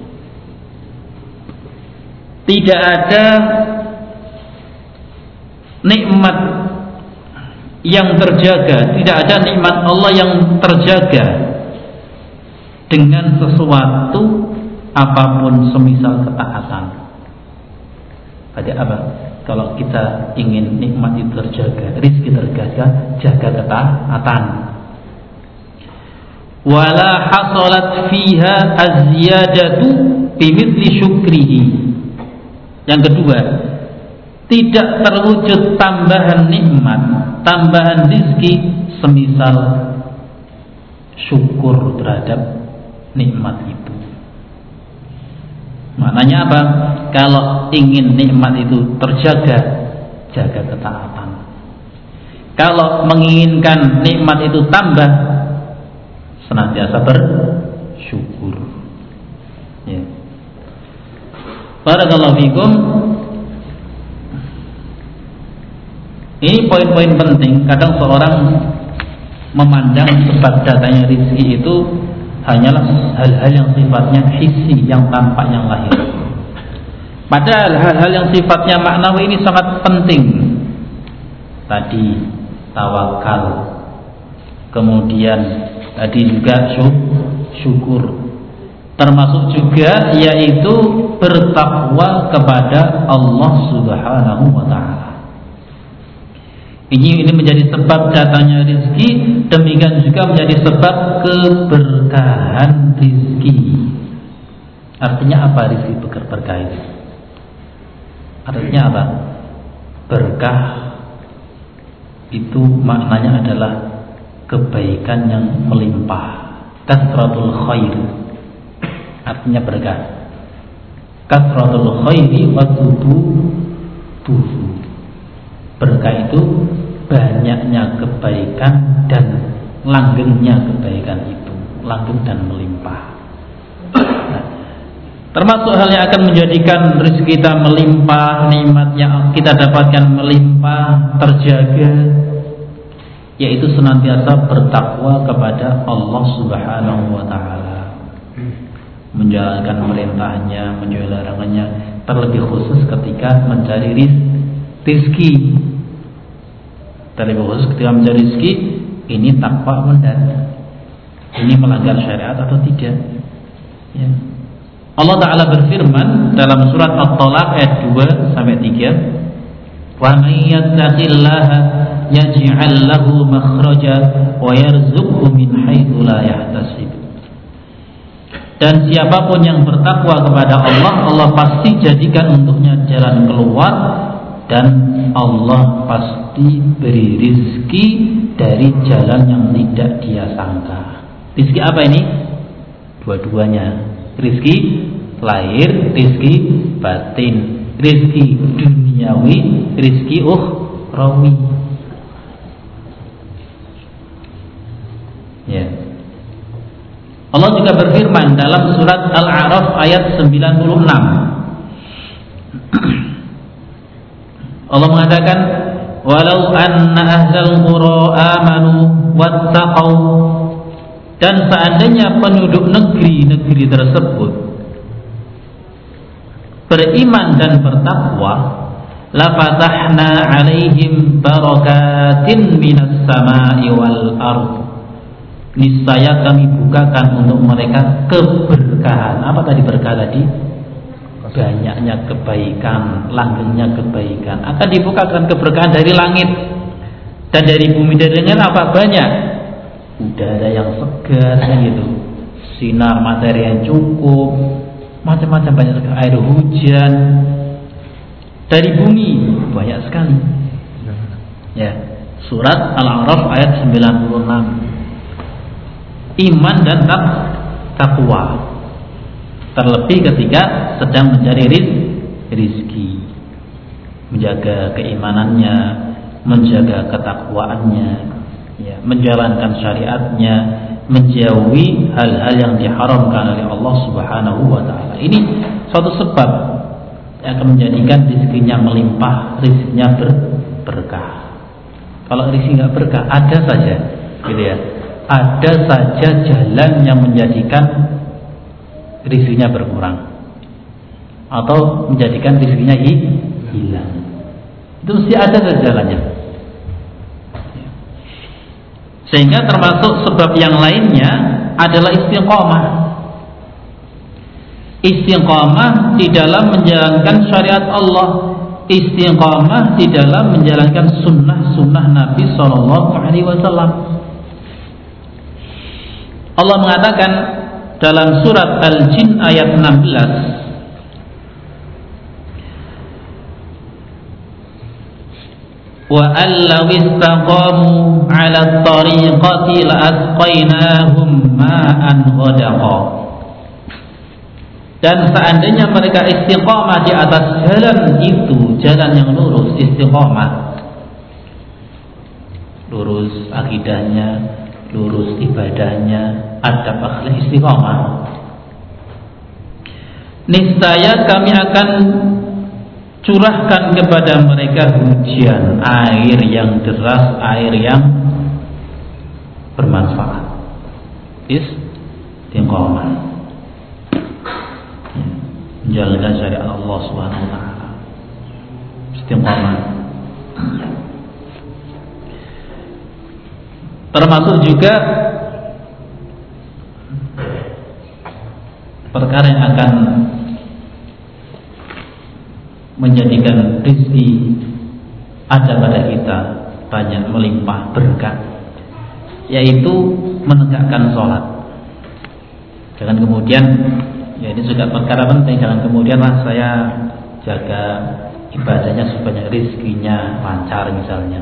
A: Tidak ada nikmat yang terjaga, tidak ada nikmat Allah yang terjaga dengan sesuatu apapun semisal ketaatan. Ada apa? Kalau kita ingin nikmat itu terjaga, rizki terjaga, jaga ketaatan. Wala hasalat fiha az-ziyadatu bimithli syukrihi. Yang kedua, tidak terwujud tambahan nikmat, tambahan rizki semisal syukur terhadap nikmat itu. Maknanya apa? Kalau ingin nikmat itu terjaga, jaga ketaatan. Kalau menginginkan nikmat itu tambah, senantiasa bersyukur. Ya. Barakallahu fikum. Ini poin-poin penting. Kadang seorang memandang sebab datangnya rizki itu hanyalah hal-hal yang sifatnya hissi, yang tampak, yang lahir. Padahal hal-hal yang sifatnya maknawi ini sangat penting. Tadi tawakal, kemudian tadi juga syukur, termasuk juga yaitu bertakwa kepada Allah Subhanahu wa ta'ala. Ini ini menjadi sebab datangnya rezeki, demikian juga menjadi sebab keberkahan rezeki. Artinya apa rezeki berkah itu? Artinya apa? Berkah itu maknanya adalah kebaikan yang melimpah. Kasratul khair artinya berkah. Kasratul khairi wa tubuh. Berkah itu banyaknya kebaikan dan langgengnya kebaikan itu, langgeng dan melimpah. Nah, termasuk hal yang akan menjadikan rezeki kita melimpah, nikmat yang kita dapatkan melimpah, terjaga, yaitu senantiasa bertakwa kepada Allah Subhanahu wa ta'ala, menjalankan perintahnya, menjauhi larangannya, terlebih khusus ketika mencari rizki. Terlebih khusus ketika mencari rizki, ini takwa mendat, ini melanggar syariat atau tidak, ya. Allah Ta'ala berfirman dalam surat At-Talaq ayat dua sampai tiga, wa may yattaqillaha yaj'al lahu makhraja wa yarzuqhu min haitsu la yahtasib. Dan siapapun yang bertakwa kepada Allah, Allah pasti jadikan untuknya jalan keluar, dan Allah pasti beri rizki dari jalan yang tidak dia sangka. Rizki apa ini? Dua-duanya. Rizki lahir, rizki batin, rizki duniawi, rizki ukhrawi. Ya. Allah juga berfirman dalam surat Al-A'raf ayat sembilan puluh enam. Allah mengatakan, walau anna ahlal qura amanu wattaqau, dan seandainya penduduk negeri-negeri tersebut beriman dan bertakwa, la fatahna alaihim barakatin minas sama'i wal ardh, niscaya kami bukakan untuk mereka keberkahan. Apa tadi berkah tadi? Banyaknya kebaikan, langgengnya kebaikan. Akan dibukakan keberkahan dari langit dan dari bumi. Dari langit apa? Banyak udara yang segar, gitu, sinar materi yang cukup, macam-macam, banyak sekali, air hujan dari bumi banyak sekali. Ya, surat Al-A'raf ayat sembilan puluh enam. Iman dan takwa, terlebih ketika sedang mencari rizki, menjaga keimanannya, menjaga ketakwaannya, ya, menjalankan syariatnya, menjauhi hal-hal yang diharamkan oleh Allah Subhanahu wa ta'ala. Ini suatu sebab yang akan menjadikan rizkinya melimpah, rizkinya ber berkah. Kalau rizki nggak berkah, ada saja, gitu ya, ada saja jalan yang menjadikan rizkinya berkurang atau menjadikan rizkinya hilang. Itu mesti ada jalannya. Sehingga termasuk sebab yang lainnya adalah istiqomah. Istiqomah di dalam menjalankan syariat Allah, istiqomah di dalam menjalankan sunnah-sunnah Nabi Sallallahu Alaihi Wasallam. Allah mengatakan dalam surat Al-Jin ayat enam belas, wa allaw istaqamu 'ala at-tariqati la'asqainahum ma'an ghadaqa. Dan seandainya mereka istiqamah di atas jalan itu, jalan yang lurus, istiqamah, lurus akidahnya, lurus ibadahnya, adab akhlak, istiqamah, niscaya kami akan curahkan kepada mereka hujan, air yang deras, air yang bermanfaat. Istiqomah, menjalankan syariat Allah Subhanahu wa taala. Istiqomah. Termasuk juga perkara yang akan menjadikan rezeki ada pada kita banyak, melimpah, berkah, yaitu menegakkan sholat. Jangan kemudian, ya ini juga perkara penting, jangan kemudian lah saya jaga ibadahnya supaya rezekinya lancar misalnya,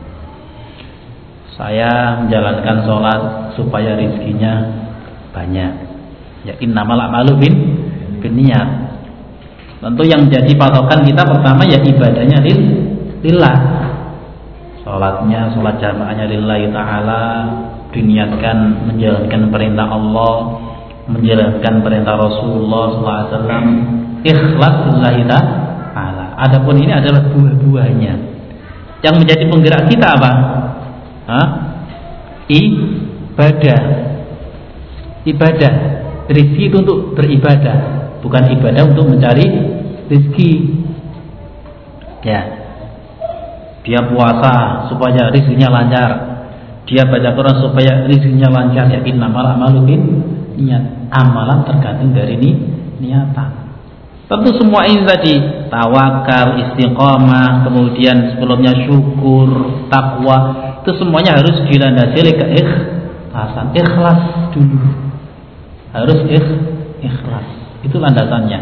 A: saya menjalankan sholat supaya rezekinya banyak. Ya innamal a'malu bin binniyat. Tentu yang jadi patokan kita pertama ya ibadahnya lillah. Sholatnya, sholat jamaahnya lillahi ta'ala, diniatkan menjalankan perintah Allah, menjalankan perintah Rasulullah sallallahu alaihi wasallam, ikhlas lillahi ta'ala. Adapun ini adalah buah-buahnya. Yang menjadi penggerak kita apa? Hah? Ibadah. Ibadah. Rezeki itu untuk beribadah, bukan ibadah untuk mencari rezeki. Ya. Dia puasa supaya rezekinya lancar. Dia baca Quran supaya rezekinya lancar. Ya innamal a'malu binniyat. Amalan tergantung dari ni, niatan. Tentu semua ini tadi, tawakal, istiqomah, kemudian sebelumnya syukur, takwa, itu semuanya harus dilandasi oleh keikhlasan. Ikhlas dulu. Harus ikhlas. Itu landasannya.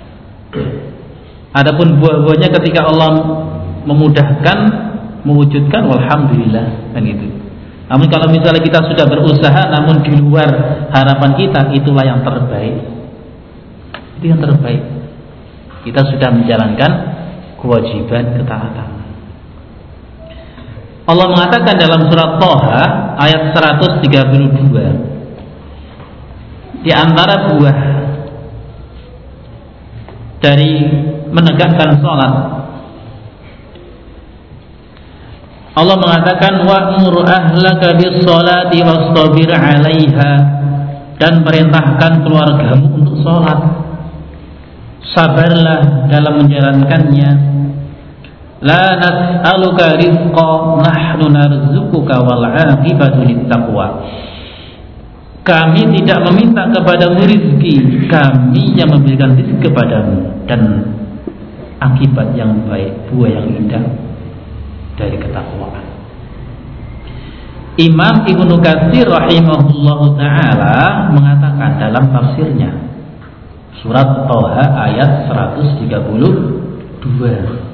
A: Adapun buah-buahnya ketika Allah memudahkan, mewujudkan, walhamdulillah, kan itu. Namun kalau misalnya kita sudah berusaha namun di luar harapan kita, itulah yang terbaik. Itu yang terbaik. Kita sudah menjalankan kewajiban ketaatan. Allah mengatakan dalam surat Thaha ayat seratus tiga puluh dua, di antara buah dari menegakkan sholat, Allah mengatakan wa'mur ahlaka bis-sholati wastabir 'alaiha, dan perintahkan keluargamu untuk sholat, sabarlah dalam menjalankannya. La nas'aluka rizqa nahnu narzuquka wal 'aqibatu littaqwa. Kami tidak meminta kepadamu rezeki, kami yang memberikan rezeki kepadamu, dan akibat yang baik, buah yang indah dari ketakwaan. Imam Ibnu Katsir rahimahullahu taala mengatakan dalam tafsirnya surat Thaha ayat seratus tiga puluh dua,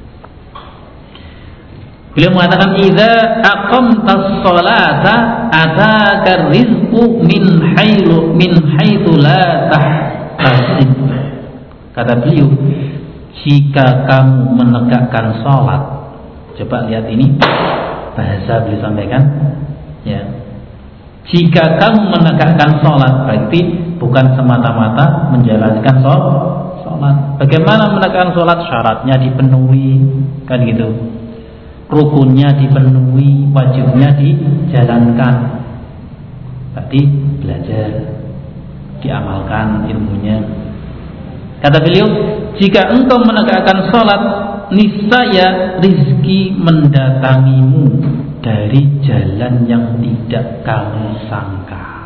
A: beliau mengatakan idza aqamtas sholata ataka rizqu min haylu min haitsu la tahtasib. Kata beliau, jika kamu menegakkan sholat, coba lihat ini bahasa beliau sampaikan, ya. Jika kamu menegakkan sholat, berarti bukan semata-mata menjalankan sholat. Bagaimana menegakkan sholat? Syaratnya dipenuhi, kan gitu. Rukunnya dipenuhi, wajibnya dijalankan. Berarti belajar, diamalkan ilmunya. Kata beliau, jika engkau menegakkan sholat, niscaya rizki mendatangimu dari jalan yang tidak kamu sangka.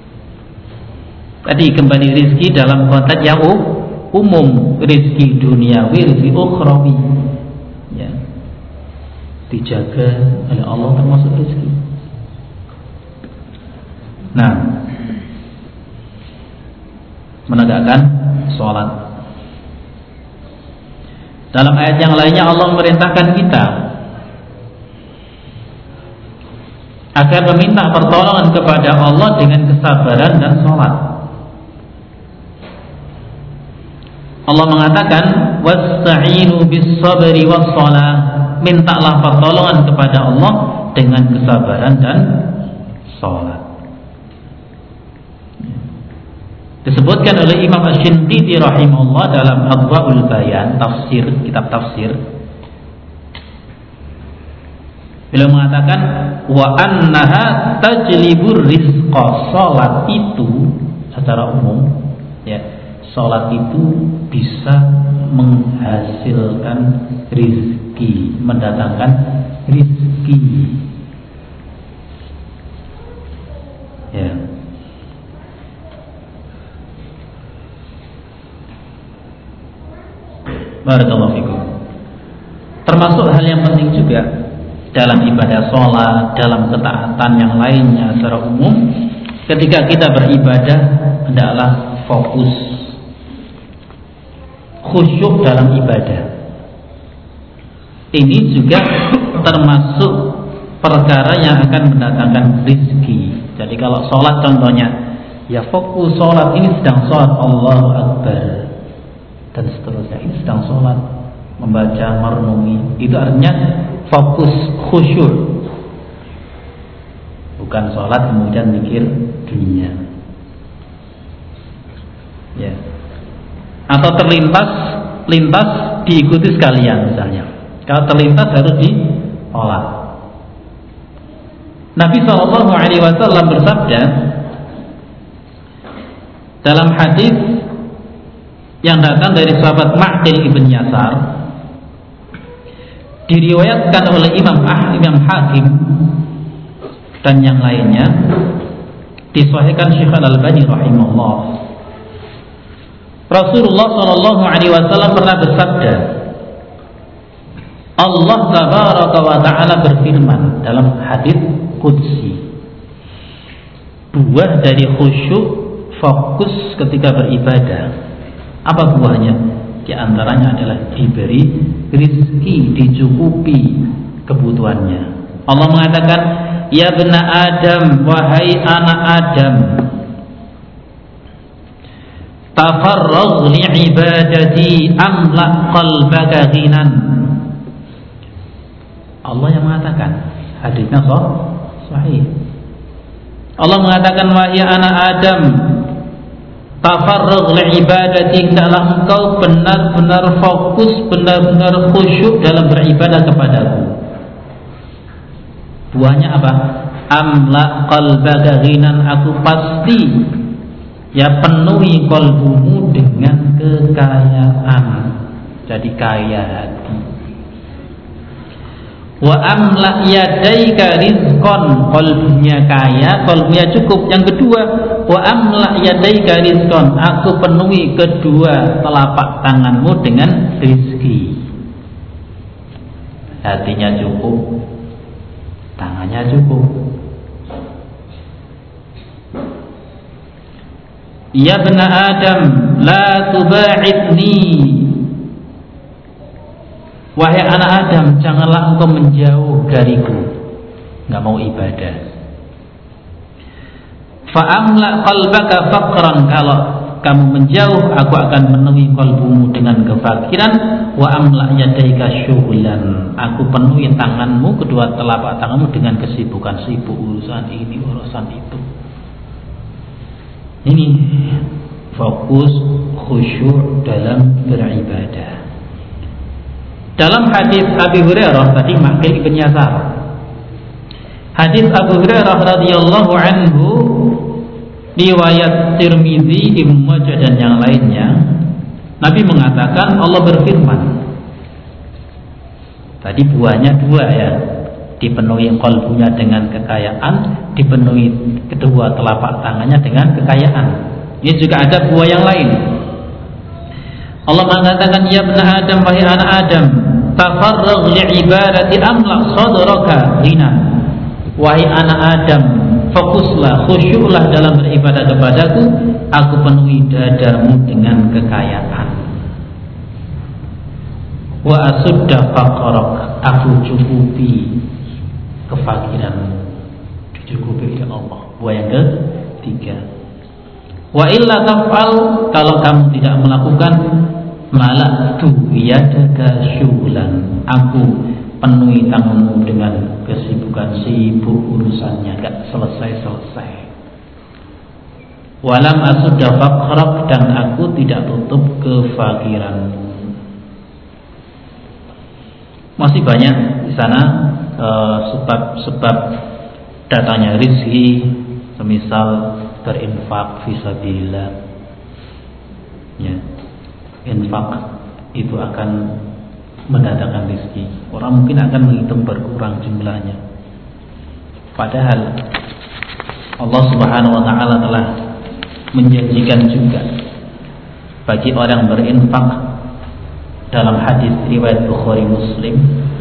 A: Tadi kembali rizki dalam konteks yang umum, rizki duniawi, rizki ukhrawi, ya, dijaga oleh Allah termasuk rezeki. Nah, menegakkan sholat. Dalam ayat yang lainnya Allah memerintahkan kita agar meminta pertolongan kepada Allah dengan kesabaran dan sholat. Allah mengatakan wasta'inu bis-sabri was-shalah, mintalah pertolongan kepada Allah dengan kesabaran dan sholat. Disebutkan oleh Imam Asy-Shinqiti rahimahullah dalam Adwaul Bayan, tafsir, kitab tafsir. Beliau mengatakan wa annaha tajlibur rizqa, salat itu secara umum ya, salat itu bisa menghasilkan rizki, mendatangkan rizki. Ya. Barakallahu fikum. Termasuk hal yang penting juga dalam ibadah sholat, dalam ketaatan yang lainnya secara umum, ketika kita beribadah hendaklah fokus, khusyuk dalam ibadah. Ini juga termasuk perkara yang akan mendatangkan rizki. Jadi kalau sholat contohnya, ya fokus sholat, ini sedang sholat Allahu Akbar dan seterusnya, ini sedang sholat, membaca, merenungi, itu artinya fokus, khusyuk, bukan sholat kemudian mikir dunia ya. Atau terlintas lintas diikuti sekalian misalnya. Kalau terlintas harus ditolak. Nabi shallallahu alaihi wasallam bersabda dalam hadis yang datang dari sahabat Ma'qil ibn Yasar, diriwayatkan oleh Imam Ah, Imam Hakim dan yang lainnya, disahihkan Syekh Al-Albani rahimahullah. Rasulullah shallallahu alaihi wasallam pernah bersabda, Allah tabaraka wa taala berfirman dalam hadis qudsi, buah dari khusyuk, fokus ketika beribadah. Apa buahnya? Di antaranya adalah diberi rizki, dicukupi kebutuhannya. Allah mengatakan, ya bena Adam, wahai anak Adam, tafarragh li'ibadati amla qalbaka ghinan. Allah yang mengatakan, hadisnya sahih. Allah mengatakan, wahai anak Adam, tafarragh li'ibadati, hendaklah engkau benar-benar fokus, benar-benar khusyuk dalam beribadah kepadaku. Buahnya apa? Amla qalbaka ghinan, aku pasti ya penuhi kalbumu dengan kekayaan, jadi kaya hati. Wa amla yadaika rizqan, kalbunya kaya, kalbunya cukup. Yang kedua, wa amla yadaika rizqan, aku penuhi kedua telapak tanganmu dengan rizki. Hatinya cukup, tangannya cukup. Ya bena Adam, la tuba'idni, wahai anak Adam, janganlah engkau menjauh dariku, nggak mau ibadah. Fa'amla qalbaka faqran, kalau kamu menjauh, aku akan memenuhi kalbumu dengan kefakiran. Wa amla yadaika syughlan, aku penuhi tanganmu, kedua telapak tanganmu dengan kesibukan, sibuk urusan ini, urusan itu. Ini fokus, khusyuk dalam beribadah. Dalam hadis Abi Hurairah tadi, Ma'qil ibn Yasar, hadis Abu Hurairah radhiyallahu anhu, riwayat Tirmizi, Ibnu Majah dan yang lainnya, Nabi mengatakan, Allah berfirman, tadi buahnya dua ya, dipenuhi kalbunya dengan kekayaan, dipenuhi kedua telapak tangannya dengan kekayaan. Ini juga ada buah yang lain. Allah mengatakan, ya bena Adam, wahai anak Adam, tafarragh li'ibadati amla sadraka ghina, wahai anak Adam, fokuslah, khusyuklah dalam beribadah kepadaku, aku penuhi dadamu dengan kekayaan. Wa asudda faqrak, aku cukupi kefakiranmu, dicukupi oleh Allah. Buah yang ketiga, wa illa taf'al, kalau kamu tidak melakukan, malaktu yadaka syughlan, aku penuhi tanganmu dengan kesibukan, sibuk urusannya, gak selesai-selesai. walam asudda faqrak, dan aku tidak tutup kefakiranmu. Masih banyak di sana sebab-sebab uh, datangnya rizki, semisal berinfak fisabilillah. Ya, infak itu akan mendatangkan rizki. Orang mungkin akan menghitung berkurang jumlahnya, padahal Allah Subhanahu wa ta'ala telah menjanjikan juga bagi orang berinfak dalam hadis riwayat Bukhari Muslim,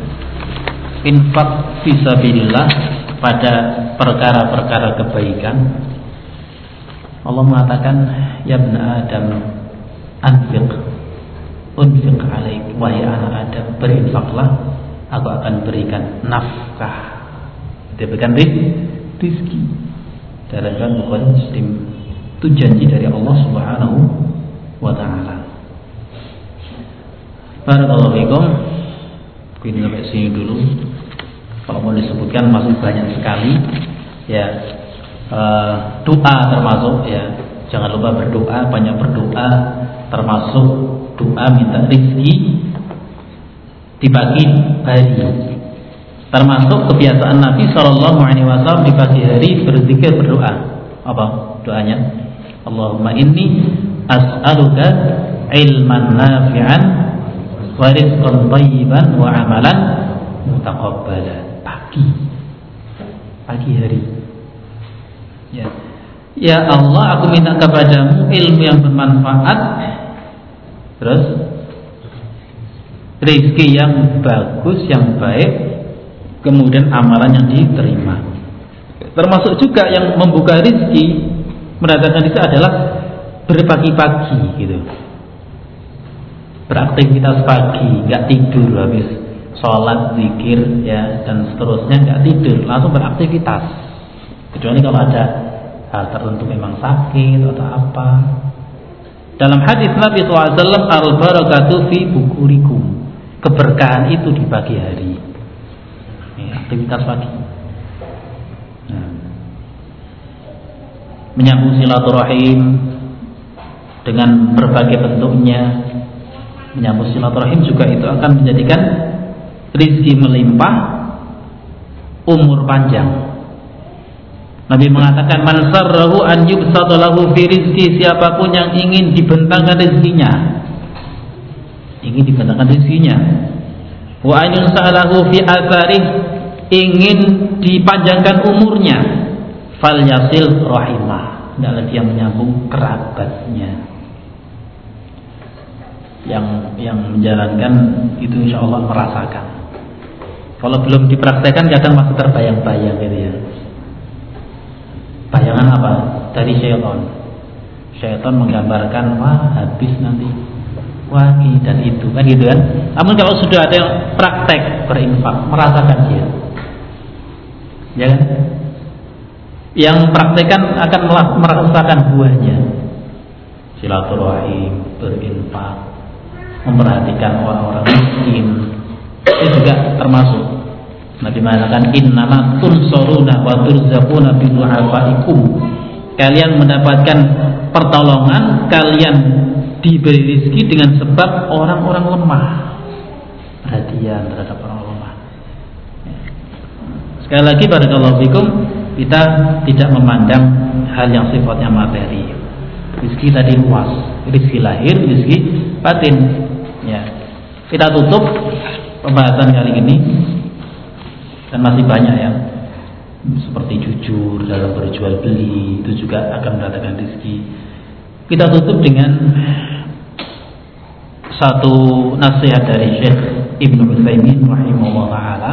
A: infak fisabilillah pada perkara-perkara kebaikan. Allah mengatakan, ya ibn Adam, anfiq unfiq alaik, wahai anak Adam, berinfaklah, aku akan berikan nafkah, diberikan rizki. Dalam Bukhari Muslim, itu janji dari Allah Subhanahu wa ta'ala. Barakallahu fikum. Ini sampai sini dulu. Kalau mau disebutkan masih banyak sekali. Ya, uh, doa termasuk, ya. Jangan lupa berdoa, banyak berdoa, termasuk doa minta rezeki di pagi hari. Termasuk kebiasaan Nabi Shallallahu Alaihi Wasallam di pagi hari berzikir, berdoa. Apa doanya? Allahumma inni as'aluka ilman nafi'an wa rizqan thayyiban wa amalan mutaqabbalan. Pagi, pagi hari. Ya, ya Allah, aku minta kepadamu ilmu yang bermanfaat, terus rezeki yang bagus, yang baik, kemudian amalan yang diterima. Termasuk juga yang membuka rezeki, mendatangkan itu adalah berpagi-pagi gitu. Beraktivitas pagi, nggak tidur habis sholat, zikir, ya, dan seterusnya, nggak tidur, langsung beraktivitas. Kecuali kalau ada hal tertentu memang sakit atau apa. Dalam hadis Nabi shallallahu alaihi wasallam, al-barakatu fi bukurikum, keberkahan itu di pagi hari. Ya, aktivitas pagi. Nah, menyambung silaturahim dengan berbagai bentuknya. Menyambung silaturahim juga itu akan menjadikan rizki melimpah, umur panjang. Nabi mengatakan, man sarrahu an yubsata lahu fi rizki, siapapun yang ingin dibentangkan rezekinya, ingin dibentangkan rezekinya, wa an yusalahu fi atharih, ingin dipanjangkan umurnya, fal yasil rahimah, hendaklah dia menyambung kerabatnya. Yang yang menjalankan itu insya Allah merasakan. Kalau belum dipraktekkan kadang masih terbayang-bayang gitu ya. Bayangan apa? Dari syaitan. Syaitan menggambarkan, wah habis nanti, wah ini dan itu, kan gitu kan. Namun kalau sudah ada yang praktek berinfak, merasakan dia, ya kan? Yang praktekkan akan merasakan buahnya. Silaturahim, berinfak, memperhatikan orang-orang miskin, itu juga termasuk. Nabi mengatakan, innama tunsuruna wa turzaquna bi du'afaikum, kalian mendapatkan pertolongan, kalian diberi rezeki dengan sebab orang-orang lemah, perhatian terhadap orang lemah. Sekali lagi, barakallahu fikum, kita tidak memandang hal yang sifatnya materi. Rezeki tadi luas, rezeki lahir, rezeki batin. Ya, kita tutup pembahasan kali ini, dan masih banyak ya, seperti jujur dalam berjual beli, itu juga akan mendatangkan rezeki. Kita tutup dengan satu nasihat dari Syekh Ibnu Utsaimin rahimahullah taala,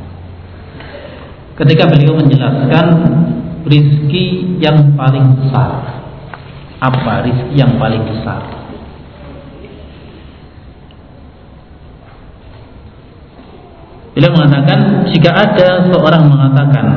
A: ketika beliau menjelaskan rezeki yang paling besar. Apa rezeki yang paling besar? Beliau mengatakan, jika ada seorang mengatakan,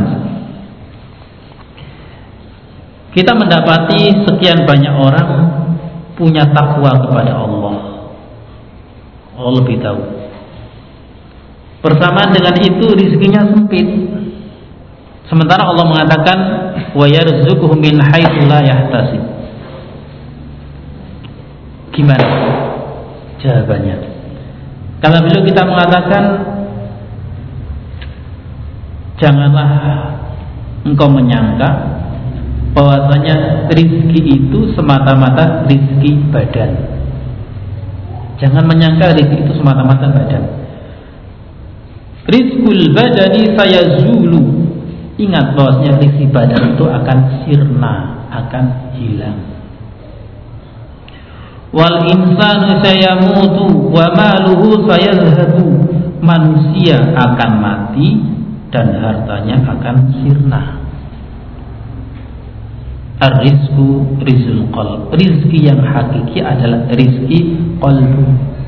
A: kita mendapati sekian banyak orang punya takwa kepada Allah, Allah lebih tahu, bersamaan dengan itu rezekinya sempit, sementara Allah mengatakan, wa yarzuquhu min haitsu la yahtasib, Gimana jawabannya? Kalau beliau kita mengatakan, janganlah engkau menyangka bahwasanya rizki itu semata-mata rizki badan. Jangan menyangka rizki itu semata-mata badan. Rizkul badani sayazulu. Ingat bahwasanya rizki badan itu akan sirna, akan hilang. Wal insanu sayamutu wa maluhu sayazhabu. Manusia akan mati dan hartanya akan sirna. Ar-rizku rizqul qalb. Rizki yang hakiki adalah rizki qalbu.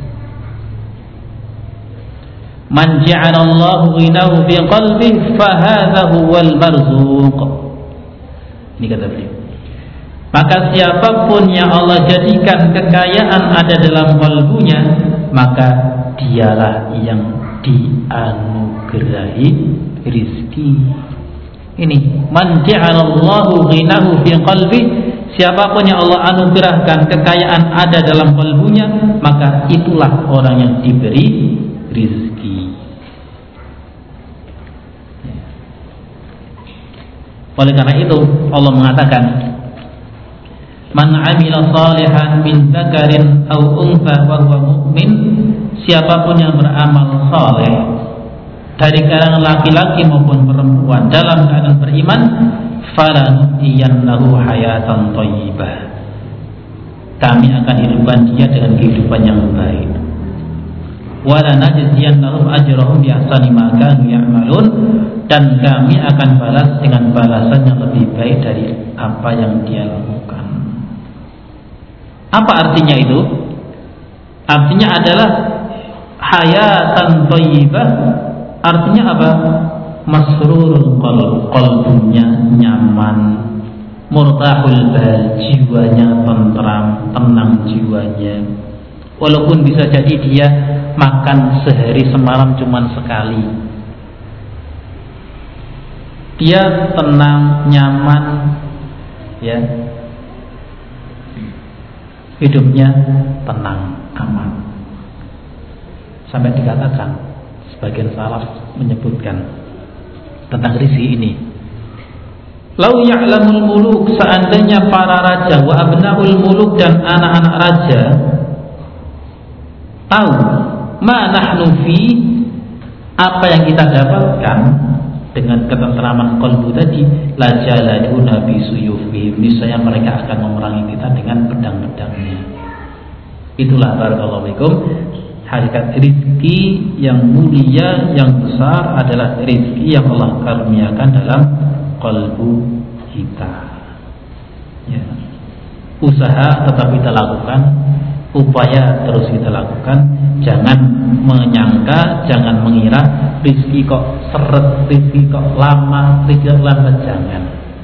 A: Man ja'alallahu ghinahu fi qalbihi fa hadha huwal marzuq. Ini kata beliau. Maka siapapun yang Allah jadikan kekayaan ada dalam kalbunya, maka dialah yang dianugerahi rizki. Ini man ja'alallahu ghinahu fi qalbi, siapapun yang Allah anugerahkan kekayaan ada dalam kalbunya, maka itulah orang yang diberi rizki. Oleh karena itu Allah mengatakan, man amila salihan min dzakarin aw untha wa huwa mu'min, siapapun yang beramal saleh dari kalangan laki-laki maupun perempuan dalam keadaan beriman, falanuhyiyannahu hayatan thayyibah, kami akan hidupkan dia dengan kehidupan yang baik. Wala najziyannahum ajrahum bi ahsani ma kanu ya'malun, dan kami akan balas dengan balasan yang lebih baik dari apa yang dia lakukan. Apa artinya itu? Artinya adalah hayatan thayyibah. Artinya apa? Masrurul qalb, qalbunya nyaman, murtahul bal, jiwanya tentram, tenang jiwanya. Walaupun bisa jadi dia makan sehari semalam cuman sekali, dia tenang, nyaman, ya, hidupnya tenang, aman. Sampai dikatakan, sebagian salaf menyebutkan tentang rizki ini, lau ya'lamul muluk, seandainya para raja, wa abnaul muluk, dan anak-anak raja tahu ma nahnu fi, apa yang kita dapatkan dengan ketentraman qalbu tadi, la jaladu nabi suyufihim, niscaya mereka akan memerangi kita dengan pedang-pedangnya. Itulah barakallahu fikum, hakikat rizki yang mulia, yang besar adalah rizki yang Allah karuniakan dalam qalbu kita, ya. Usaha tetap kita lakukan, upaya terus kita lakukan. Jangan menyangka, jangan mengira rizki kok seret, rizki kok lama, rizki kok lambat, jangan.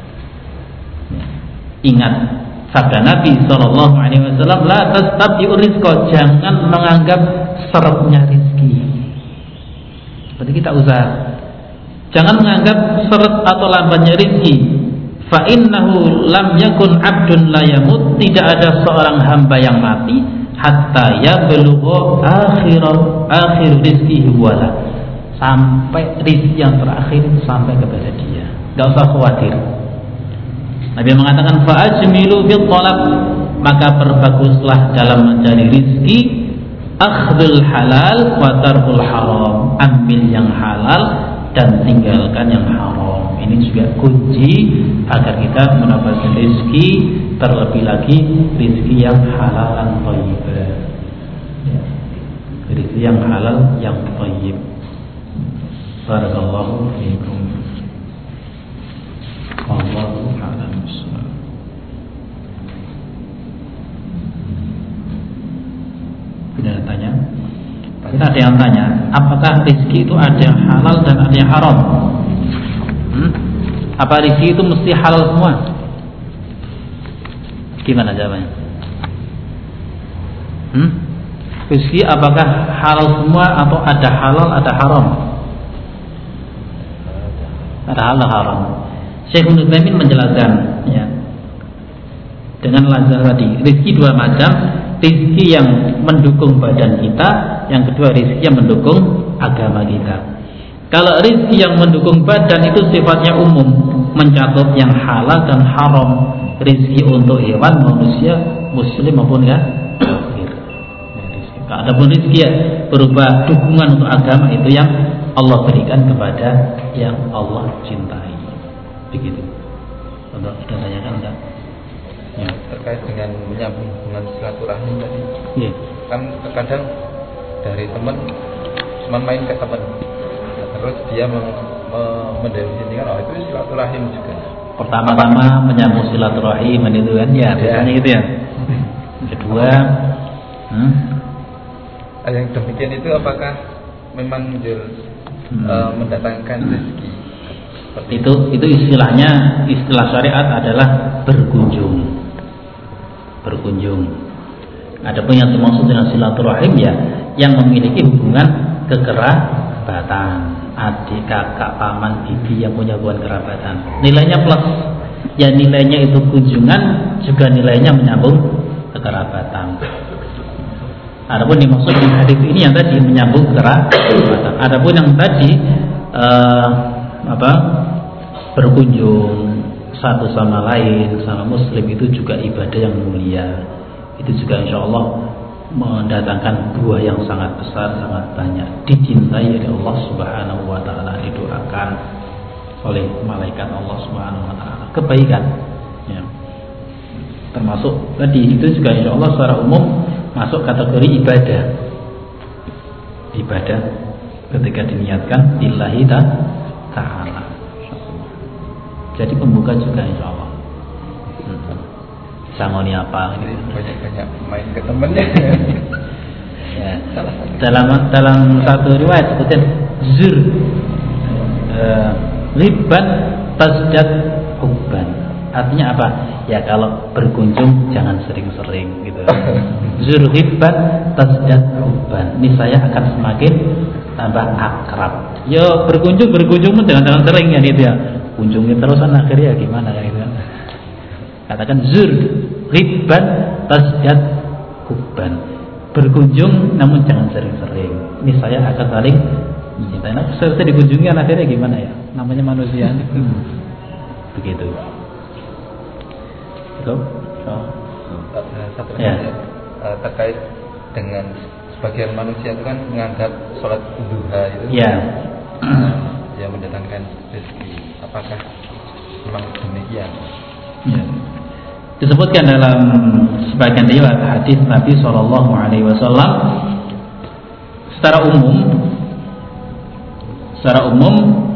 A: Ingat sabda Nabi shallallahu alaihi wasallam, la tastabi'ur rizqa, jangan menganggap seretnya rizki. Berarti kita usaha, jangan menganggap seret atau lambatnya rizki. Fa innahu lam yakun abdun la yamut, tidak ada seorang hamba yang mati hatta yablugha akhirah akhir rizqihi wala, sampai rizki yang terakhir sampai kepada dia. Enggak usah khawatir. Nabi mengatakan fa ajmilu bil talab, maka perbaguslah dalam mencari rizki. Akhdul halal wa tarkul haram, ambil yang halal dan tinggalkan yang haram. Ini juga kunci agar kita mendapatkan rezeki, terlebih lagi rezeki yang halal dan thayyib. Ya. Rezeki yang halal yang thayyib. Barakallahu fiikum. Wallahu a'lam bissawab. Tidak tanya. Kita ada yang tanya, apakah rezeki itu ada yang halal dan ada yang haram? Hmm? Apa rezeki itu mesti halal semua? Gimana jawabannya? Hmm? Rezeki apakah halal semua atau ada halal ada haram? Ada halal haram. Syekh Ibnu Utsaimin menjelaskan, ya, dengan lancar tadi, rezeki dua macam. rizki yang mendukung badan kita, yang kedua rizki yang mendukung agama kita. Kalau rizki yang mendukung badan itu sifatnya umum, mencakup yang halal dan haram, rizki untuk hewan, manusia, muslim maupun ya kafir. Adapun rizki ya berupa dukungan untuk agama, itu yang Allah berikan kepada yang Allah cintai. Begitu. Untuk sudah tanyakan enggak? Ya.
B: Terkait dengan menyambung hubungan silaturahim tadi,
A: ya.
B: Kan terkadang dari teman cuma main ke teman, terus dia mendefinisikan oh itu silaturahim juga.
A: Pertama-tama menyambung silaturahim itu kan ya, biasanya gitu ya. Kedua, hmm?
B: yang demikian itu apakah memang jul, hmm. uh, mendatangkan rezeki?
A: Itu itu istilahnya, istilah syariat adalah berkunjung. Berkunjung. Adapun yang dimaksud dengan silaturahim ya yang memiliki hubungan kekerabatan, adik, kakak, paman, bibi yang punya hubungan kerabatan. Nilainya plus. Ya nilainya itu kunjungan, juga nilainya menyambung kekerabatan. Adapun dimaksud di hadis ini yang tadi menyambung kekerabatan. Adapun yang tadi uh, apa? Berkunjung satu sama lain sama muslim itu juga ibadah yang mulia. Itu juga insya Allah mendatangkan buah yang sangat besar, sangat banyak, dicintai oleh Allah Subhanahu wa taala, didoakan oleh malaikat Allah Subhanahu wa taala, kebaikan ya. Termasuk tadi itu juga insya Allah secara umum masuk kategori ibadah. Ibadah ketika diniatkan lillahi ta'ala. Jadi pembuka juga insya Allah. Hmm. Sangoni apa? Gitu.
B: Banyak-banyak main ke temennya.
A: Ya. Dalam dalam satu riwayat sebutin zur uh, riban tasjad hubban. Artinya apa? Ya kalau berkunjung jangan sering-sering gitu. Zur riban tasjad hubban. Ini saya akan semakin tambah akrab. Yo berkunjung berkunjung dengan jangan sering ya gitu ya. Kunjungi terusan akhirnya gimana gitu kan. Katakan zur riban tasjad hubban. Berkunjung namun jangan sering-sering. Ini saya akan saling mencintai. Nah, setelah dikunjungi akhirnya gimana ya? Namanya manusia. Hmm. Begitu. Itu. Oh.
B: Satu
A: ya.
B: uh, terkait dengan sebagian manusia itu kan menganggap sholat duha itu
A: ya.
B: uh, yang mendatangkan rezeki. Apakah memang demikian?
A: Ya. Disebutkan dalam sebagian riwayat hadis Nabi Shallallahu Alaihi Wasallam secara umum, secara umum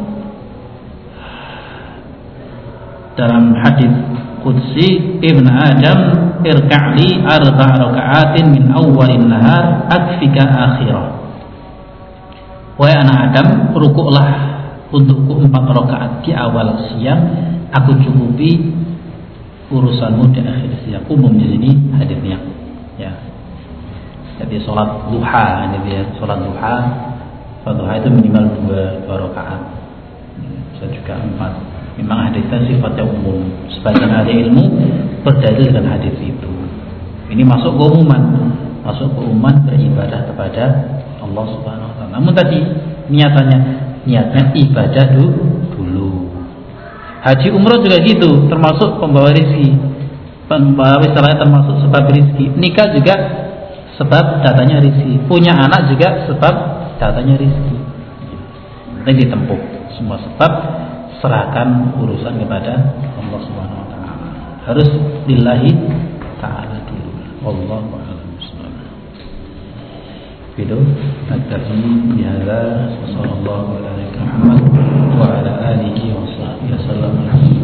A: dalam hadis qudsi Ibn Adam irka'li arba' raka'atin min awwalin nahar akfika akhirah. Wahai anak Adam, rukuklah untukku empat rakaat di awal siang, aku cukupi urusanmu di akhir siang. Umum di sini hadirnya, ya. Jadi sholat duha, ini dia sholat duha. Sholat duha itu minimal dua, dua rakaat, bisa juga empat. Memang hadisnya sifatnya umum. Sebagian ahli ilmu berdalil dengan hadis itu. Ini masuk keumuman, masuk keumuman beribadah kepada Allah Subhanahu Wa Taala. Namun tadi niatannya, niatnya ibadah dulu. Haji umroh juga gitu, termasuk pembawa rezeki. Pembawa istilahnya termasuk sebab rezeki. Nikah juga sebab datanya rezeki. Punya anak juga sebab datanya rezeki. Ini ditempuh semua sebab, serahkan urusan kepada Allah Subhanahu wa taala. Harus lillahi taala dulu. Wallahu a'lam bishawab. Video naktafi bihadza sallallahu alaihi Muhammad wa ala alihi wa sahbihi wasallam.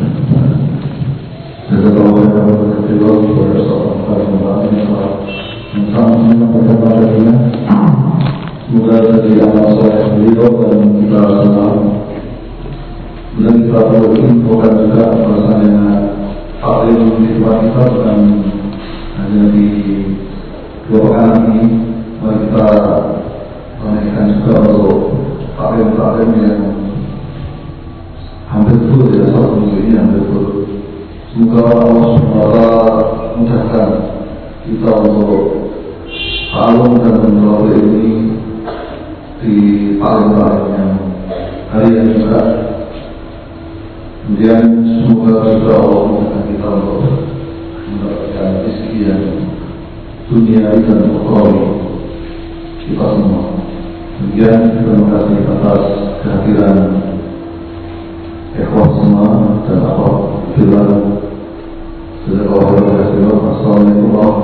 C: Semoga jadi amal soleh beliau dan kita semua. Dan kita perlu infokan juga bahasanya taklim di tempat kita bukan hanya di dua pekan ini. Mari kita menaikkan juga untuk taklim-taklim yang hampir full ya, satu minggu ini hampir full. Semoga Allah subhanahu wa taala mudahkan kita untuk Kalau dan menolong ini di paling-palingnya hari yang juga. Kemudian semoga juga Allah memberikan kita untuk mendapatkan rezeki yang dunia dan ukhrawi kita semua. Kemudian terima kasih atas kehadiran ikhwah semua dan akhwat fillah. Assalamualaikum warahmatullahi wabarakatuh.